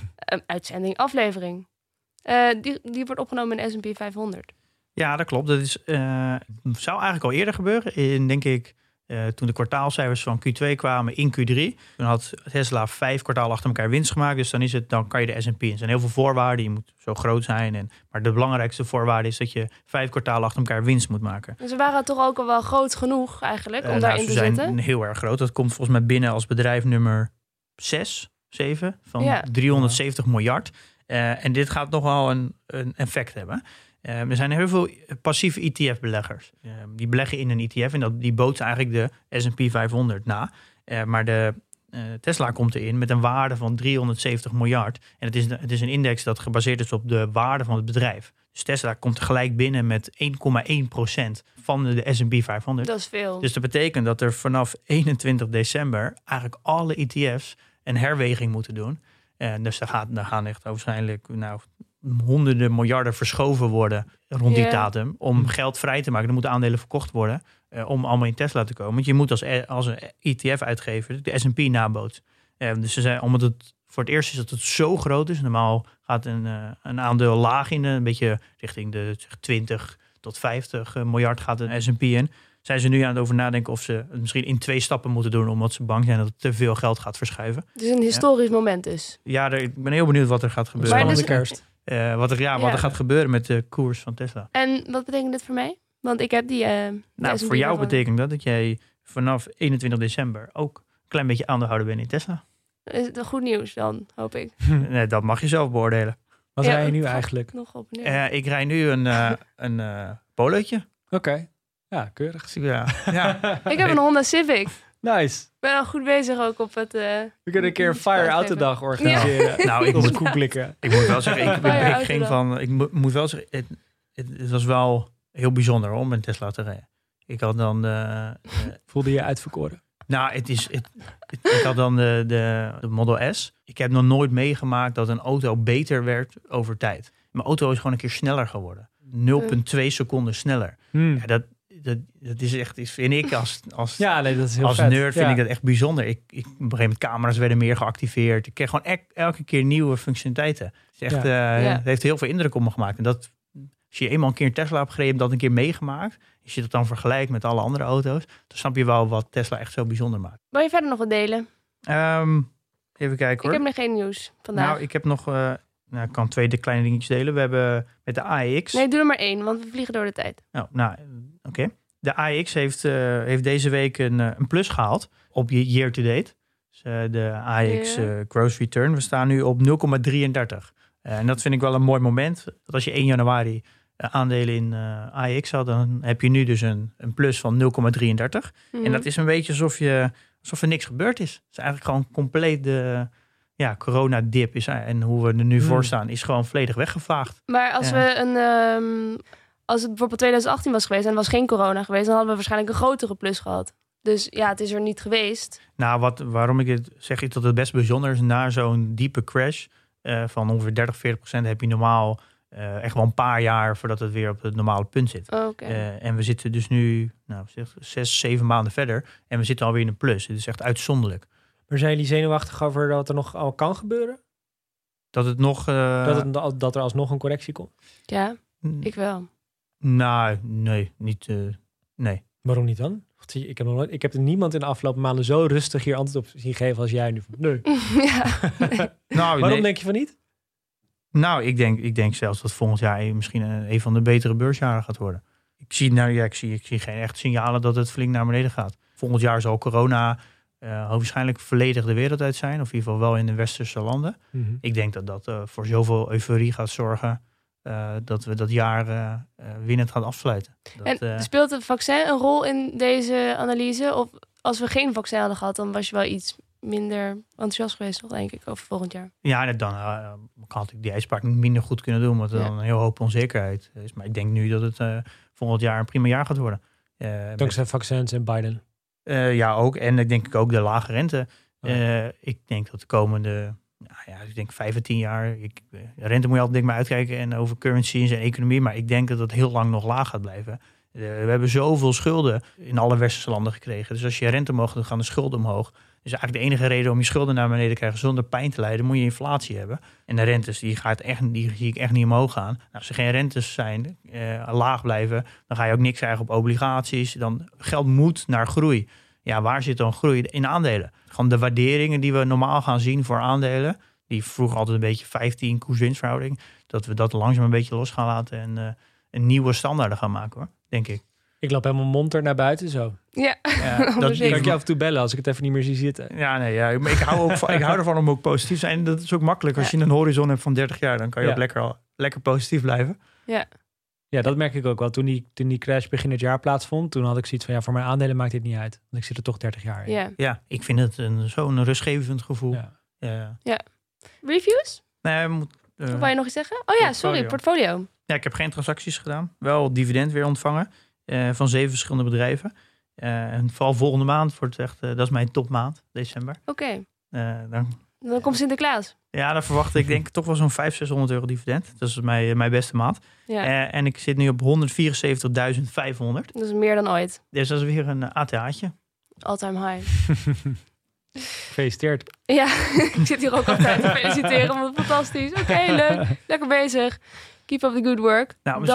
Aflevering. Die wordt opgenomen in S&P 500. Ja, dat klopt. Dat zou eigenlijk al eerder gebeuren. Denk ik, toen de kwartaalcijfers van Q2 kwamen in Q3. Toen had Tesla 5 kwartalen achter elkaar winst gemaakt. Dus dan kan je de S&P. Er zijn heel veel voorwaarden. Je moet zo groot zijn. Maar de belangrijkste voorwaarde is dat je 5 kwartalen achter elkaar winst moet maken. Dus ze waren toch ook al wel groot genoeg eigenlijk om daarin te zitten? Ze zijn heel erg groot. Dat komt volgens mij binnen als bedrijf nummer 7 van 370 miljard. En dit gaat nog wel een effect hebben. Er zijn heel veel passieve ETF-beleggers. Die beleggen in een ETF en die bootsen eigenlijk de S&P 500 na. Maar Tesla komt erin met een waarde van 370 miljard. En het is een index dat gebaseerd is op de waarde van het bedrijf. Dus Tesla komt gelijk binnen met 1,1% van de S&P 500. Dat is veel. Dus dat betekent dat er vanaf 21 december eigenlijk alle ETF's een herweging moeten doen. En dus daar gaan echt waarschijnlijk honderden miljarden verschoven worden rond die datum. Om geld vrij te maken. Er moeten aandelen verkocht worden om allemaal in Tesla te komen. Want je moet als een ETF-uitgever de S&P nabootsen. Dus ze zijn, omdat het voor het eerst is dat het zo groot is. Normaal gaat een aandeel laag in, een beetje richting de 20 tot 50 miljard gaat een S&P in. Zijn ze nu aan het over nadenken of ze het misschien in 2 stappen moeten doen, omdat ze bang zijn dat het te veel geld gaat verschuiven. Het is een historisch moment dus. Ja, ik ben heel benieuwd wat er gaat gebeuren. Spannende kerst. Wat er gaat gebeuren met de koers van Tesla. En wat betekent dit voor mij? Want ik heb die... voor jou betekent dat jij vanaf 21 december ook een klein beetje aandeelhouder bent in Tesla. Is het goed nieuws dan, hoop ik. Nee, dat mag je zelf beoordelen. Wat rij je nu eigenlijk? Nog op Ik rij nu een polootje. Oké. Ja, keurig. Ja. Ik heb een Honda Civic. Nice. Ik ben al goed bezig ook op het... We kunnen een keer een Fire Autodag organiseren. Ja. Nou, ik moet wel zeggen, ik moet wel zeggen, het was wel heel bijzonder om een Tesla te rijden. Ik had dan... Voelde je uitverkoren? Nou, ik had dan de Model S. Ik heb nog nooit meegemaakt dat een auto beter werd over tijd. Mijn auto is gewoon een keer sneller geworden. 0,2 seconden sneller. Ja, dat is echt, vind ik als ja, nee, dat is heel als vet. nerd vind ik dat echt bijzonder. Op een gegeven moment camera's werden meer geactiveerd. Ik kreeg gewoon elke keer nieuwe functionaliteiten. Het is echt, het heeft heel veel indruk op me gemaakt. En dat, als je eenmaal een keer een Tesla hebt gereden, dat een keer meegemaakt. Als je dat dan vergelijkt met alle andere auto's, dan snap je wel wat Tesla echt zo bijzonder maakt. Wil je verder nog wat delen? Even kijken hoor. Ik heb nog geen nieuws vandaag. Nou, ik heb nog... ik kan 2 kleine dingetjes delen. We hebben met de AEX... Nee, doe er maar 1, want we vliegen door de tijd. Oké. De AEX heeft deze week een plus gehaald op year to date. Dus, de AEX gross return. We staan nu op 0,33. En dat vind ik wel een mooi moment. Dat als je 1 januari aandelen in AEX had, dan heb je nu dus een plus van 0,33. En dat is een beetje alsof er niks gebeurd is. Het is eigenlijk gewoon compleet de... coronadip is en hoe we er nu voor staan, is gewoon volledig weggevaagd. Maar als als het bijvoorbeeld 2018 was geweest en er was geen corona geweest, dan hadden we waarschijnlijk een grotere plus gehad. Dus ja, het is er niet geweest. Nou, waarom ik het zeg, is dat het best bijzonder is. Na zo'n diepe crash van ongeveer 30-40% heb je normaal echt wel een paar jaar voordat het weer op het normale punt zit. En we zitten dus nu 6-7 maanden verder en we zitten alweer in een plus. Het is echt uitzonderlijk. Maar zijn jullie zenuwachtig over dat er nog al kan gebeuren? Dat het nog... dat er alsnog een correctie komt? Ja, ik wel. Nou, nee, niet... nee. Waarom niet dan? Ik heb er niemand in de afgelopen maanden zo rustig hier antwoord op zien geven als jij nu. Nee. Waarom denk je van niet? Nou, ik denk zelfs dat volgend jaar misschien een van de betere beursjaren gaat worden. Ik zie geen echt signalen dat het flink naar beneden gaat. Volgend jaar zal corona... waarschijnlijk volledig de wereld uit zijn. Of in ieder geval wel in de westerse landen. Mm-hmm. Ik denk dat dat voor zoveel euforie gaat zorgen... dat we dat jaar winnend gaan afsluiten. Speelt het vaccin een rol in deze analyse? Of als we geen vaccin hadden gehad... dan was je wel iets minder enthousiast geweest, toch, denk ik, over volgend jaar? Ja, dan had ik die uitspraak minder goed kunnen doen... omdat er dan een heel hoop onzekerheid is. Maar ik denk nu dat het volgend jaar een prima jaar gaat worden. Dankzij vaccins en Biden... ook. En ik denk ook de lage rente. Ik denk dat de komende, ik denk 5 à 10 jaar... rente moet je altijd maar uitkijken en over currencies en economie. Maar ik denk dat het heel lang nog laag gaat blijven. We hebben zoveel schulden in alle westerse landen gekregen. Dus als je rente omhoog, dan gaan de schulden omhoog. Dus eigenlijk de enige reden om je schulden naar beneden te krijgen zonder pijn te lijden, moet je inflatie hebben. En de rentes, die zie ik echt niet omhoog gaan. Nou, als er geen rentes zijn, laag blijven, dan ga je ook niks krijgen op obligaties. Dan geld moet naar groei. Ja, waar zit dan groei? In aandelen. Gewoon de waarderingen die we normaal gaan zien voor aandelen, die vroeger altijd een beetje 15 koers-winstverhouding, dat we dat langzaam een beetje los gaan laten en een nieuwe standaarden gaan maken, hoor, denk ik. Ik loop helemaal monter naar buiten zo. Ja, dat kan ik je af en toe bellen als ik het even niet meer zie zitten. Ja, nee, maar ik hou ervan om ook positief te zijn. Dat is ook makkelijk. Als je een horizon hebt van 30 jaar, dan kan je ook lekker positief blijven. Ja. Ja, dat merk ik ook wel. Toen die crash begin het jaar plaatsvond, toen had ik zoiets van, voor mijn aandelen maakt dit niet uit. Want ik zit er toch 30 jaar in. Ja. Ja, ik vind het zo'n rustgevend gevoel. Ja. Reviews? Nee, Of wou je nog iets zeggen? Oh ja, sorry, portfolio. Ja, ik heb geen transacties gedaan. Wel dividend weer ontvangen van 7 verschillende bedrijven. En vooral volgende maand wordt het echt, dat is mijn topmaand, december. Oké. Dan komt Sinterklaas. Ja, dan verwacht ik denk toch wel zo'n 500-600 € dividend. Dat is mijn beste maand. Ja. En ik zit nu op 174.500. Dat is meer dan ooit. Dus dat is weer een ATH'tje. All-time high. Gefeliciteerd. Ja, ik zit hier ook altijd te feliciteren. Want fantastisch. Oké, leuk. Lekker bezig. Keep up the good work. Nou,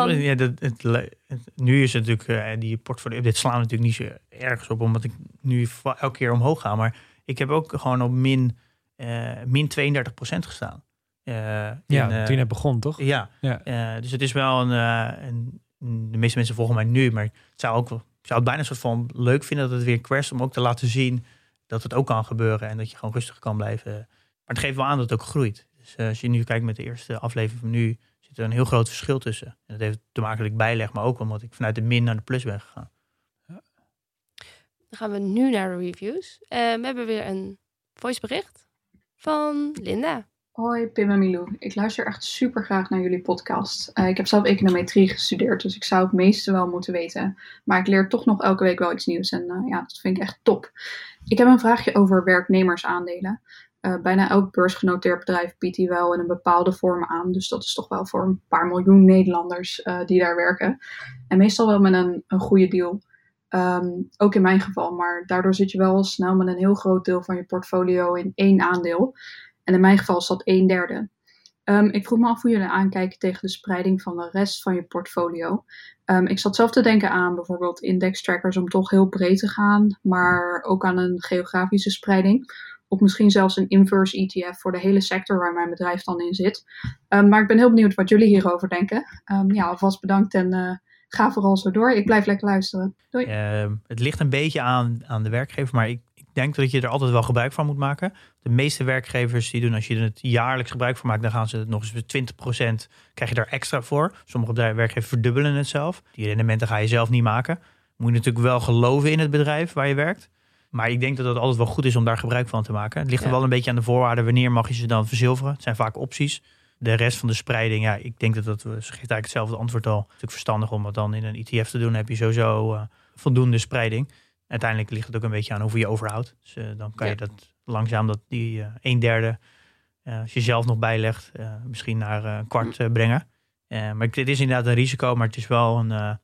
nu is het natuurlijk die portfolio. Dit slaan natuurlijk niet zo ergens op, omdat ik nu elke keer omhoog ga. Maar ik heb ook gewoon op min 32% gestaan. Toen het begon, toch? Ja. Dus het is wel de meeste mensen volgen mij nu, maar ik zou het bijna een soort van leuk vinden dat het weer crasht, om ook te laten zien dat het ook kan gebeuren en dat je gewoon rustig kan blijven. Maar het geeft wel aan dat het ook groeit. Dus als je nu kijkt met de eerste aflevering van nu, zit er een heel groot verschil tussen. En dat heeft te maken dat ik bijleg, maar ook omdat ik vanuit de min naar de plus ben gegaan. Dan gaan we nu naar de reviews. We hebben weer een voicebericht van Linda. Hoi Pim en Milou, ik luister echt super graag naar jullie podcast. Ik heb zelf econometrie gestudeerd, dus ik zou het meeste wel moeten weten. Maar ik leer toch nog elke week wel iets nieuws en dat vind ik echt top. Ik heb een vraagje over werknemersaandelen. Bijna elk beursgenoteerd bedrijf biedt die wel in een bepaalde vorm aan. Dus dat is toch wel voor een paar miljoen Nederlanders die daar werken. En meestal wel met een goede deal. Ook in mijn geval, maar daardoor zit je wel snel met een heel groot deel van je portfolio in 1 aandeel. En in mijn geval is dat 1/3. Ik vroeg me af hoe jullie aankijken tegen de spreiding van de rest van je portfolio. Ik zat zelf te denken aan bijvoorbeeld index trackers om toch heel breed te gaan, maar ook aan een geografische spreiding. Of misschien zelfs een inverse ETF voor de hele sector waar mijn bedrijf dan in zit. Maar ik ben heel benieuwd wat jullie hierover denken. Alvast bedankt en ga vooral zo door. Ik blijf lekker luisteren. Doei. Het ligt een beetje aan de werkgever, maar ik denk dat je er altijd wel gebruik van moet maken. De meeste werkgevers die doen, als je er het jaarlijks gebruik van maakt, dan gaan ze het nog eens 20%, krijg je daar extra voor. Sommige werkgevers verdubbelen het zelf. Die rendementen ga je zelf niet maken. Moet je natuurlijk wel geloven in het bedrijf waar je werkt. Maar ik denk dat het altijd wel goed is om daar gebruik van te maken. Het ligt er wel een beetje aan de voorwaarden. Wanneer mag je ze dan verzilveren? Het zijn vaak opties. De rest van de spreiding, ik denk dat ze geeft eigenlijk hetzelfde antwoord al. Het is natuurlijk verstandig om het dan in een ETF te doen. Dan heb je sowieso voldoende spreiding. Uiteindelijk ligt het ook een beetje aan hoeveel je overhoudt. Dus dan kan je dat langzaam, die 1/3, als je zelf nog bijlegt, misschien naar een kwart brengen. Maar het is inderdaad een risico, maar het is wel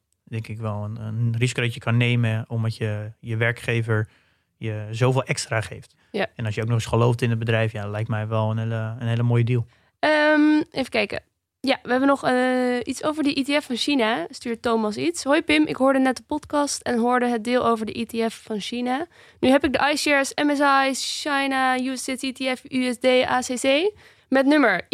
een risico dat je kan nemen, omdat je werkgever je zoveel extra geeft. Ja. En als je ook nog eens gelooft in het bedrijf, lijkt mij wel een hele mooie deal. Even kijken. Ja, we hebben nog iets over die ETF van China. Stuurt Thomas iets. Hoi Pim, ik hoorde net de podcast en hoorde het deel over de ETF van China. Nu heb ik de iShares MSI China USD ETF USD ACC met nummer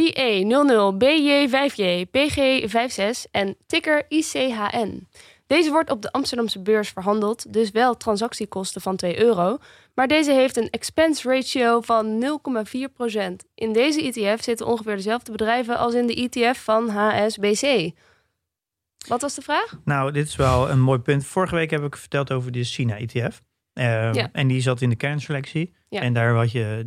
IE00BJ5J PG56 en ticker ICHN. Deze wordt op de Amsterdamse beurs verhandeld, dus wel transactiekosten van €2. Maar deze heeft een expense ratio van 0,4%. In deze ETF zitten ongeveer dezelfde bedrijven als in de ETF van HSBC. Wat was de vraag? Nou, dit is wel een mooi punt. Vorige week heb ik verteld over de China-ETF. En die zat in de kernselectie. Ja. En daar had je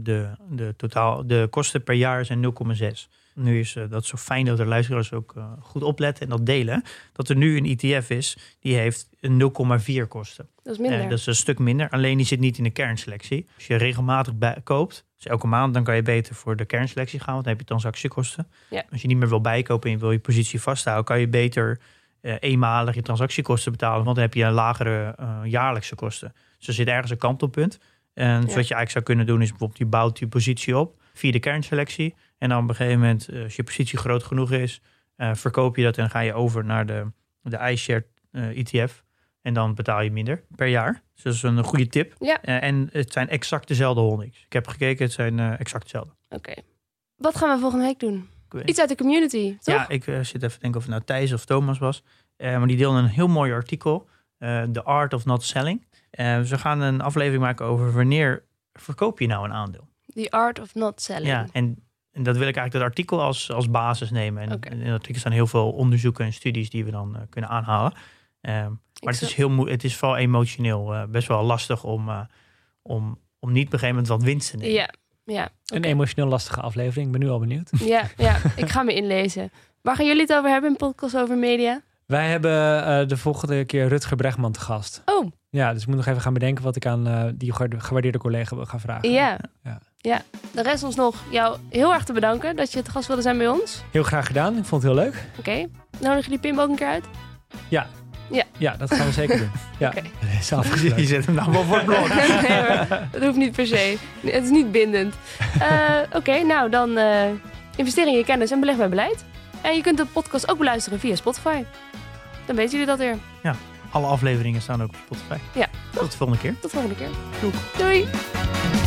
de kosten per jaar zijn 0,6. Nu is dat zo fijn dat de luisteraars ook goed opletten en dat delen. Dat er nu een ETF is, die heeft een 0,4 kosten. Dat is minder. Dat is een stuk minder, alleen die zit niet in de kernselectie. Als je regelmatig koopt, dus elke maand, dan kan je beter voor de kernselectie gaan, want dan heb je transactiekosten. Ja. Als je niet meer wil bijkopen en je wil je positie vasthouden, kan je beter eenmalig je transactiekosten betalen, want dan heb je een lagere jaarlijkse kosten. Dus er zit ergens een kantelpunt. En wat je eigenlijk zou kunnen doen is bijvoorbeeld, je bouwt je positie op via de kernselectie. En dan op een gegeven moment, als je positie groot genoeg is, verkoop je dat en dan ga je over naar de iShares ETF. En dan betaal je minder per jaar. Dus dat is een goede tip. Ja. En het zijn exact dezelfde holdings. Ik heb gekeken, het zijn exact dezelfde. Oké. Wat gaan we volgende week doen? Iets uit de community, toch? Ja, ik zit even te denken of het nou Thijs of Thomas was. Maar die deelden een heel mooi artikel. The Art of Not Selling. Ze gaan een aflevering maken over wanneer verkoop je nou een aandeel. The Art of Not Selling. Ja, en En dat wil ik eigenlijk dat artikel als basis nemen. En in het artikel staan heel veel onderzoeken en studies die we dan kunnen aanhalen. Maar het is vooral emotioneel best wel lastig om niet op een gegeven moment wat winst te nemen. Ja. Een emotioneel lastige aflevering. Ik ben nu al benieuwd. Ja, ik ga me inlezen. Waar gaan jullie het over hebben in podcast over media? Wij hebben de volgende keer Rutger Bregman te gast. Oh. Ja, dus ik moet nog even gaan bedenken wat ik aan die gewaardeerde collega wil gaan vragen. Ja. De rest ons nog jou heel erg te bedanken dat je te gast wilde zijn bij ons. Heel graag gedaan. Ik vond het heel leuk. Oké. Nodig jullie Pim ook een keer uit? Ja, dat gaan we zeker doen. Ja. Okay. Je zet hem nou wel voor het blok. Nee hoor, dat hoeft niet per se. Het is niet bindend. Oké, nou dan investeer in je kennis en beleg bij beleid. En je kunt de podcast ook beluisteren via Spotify. Dan weten jullie dat weer. Ja, alle afleveringen staan ook op Spotify. Ja. Tot de volgende keer. Tot de volgende keer. Doei.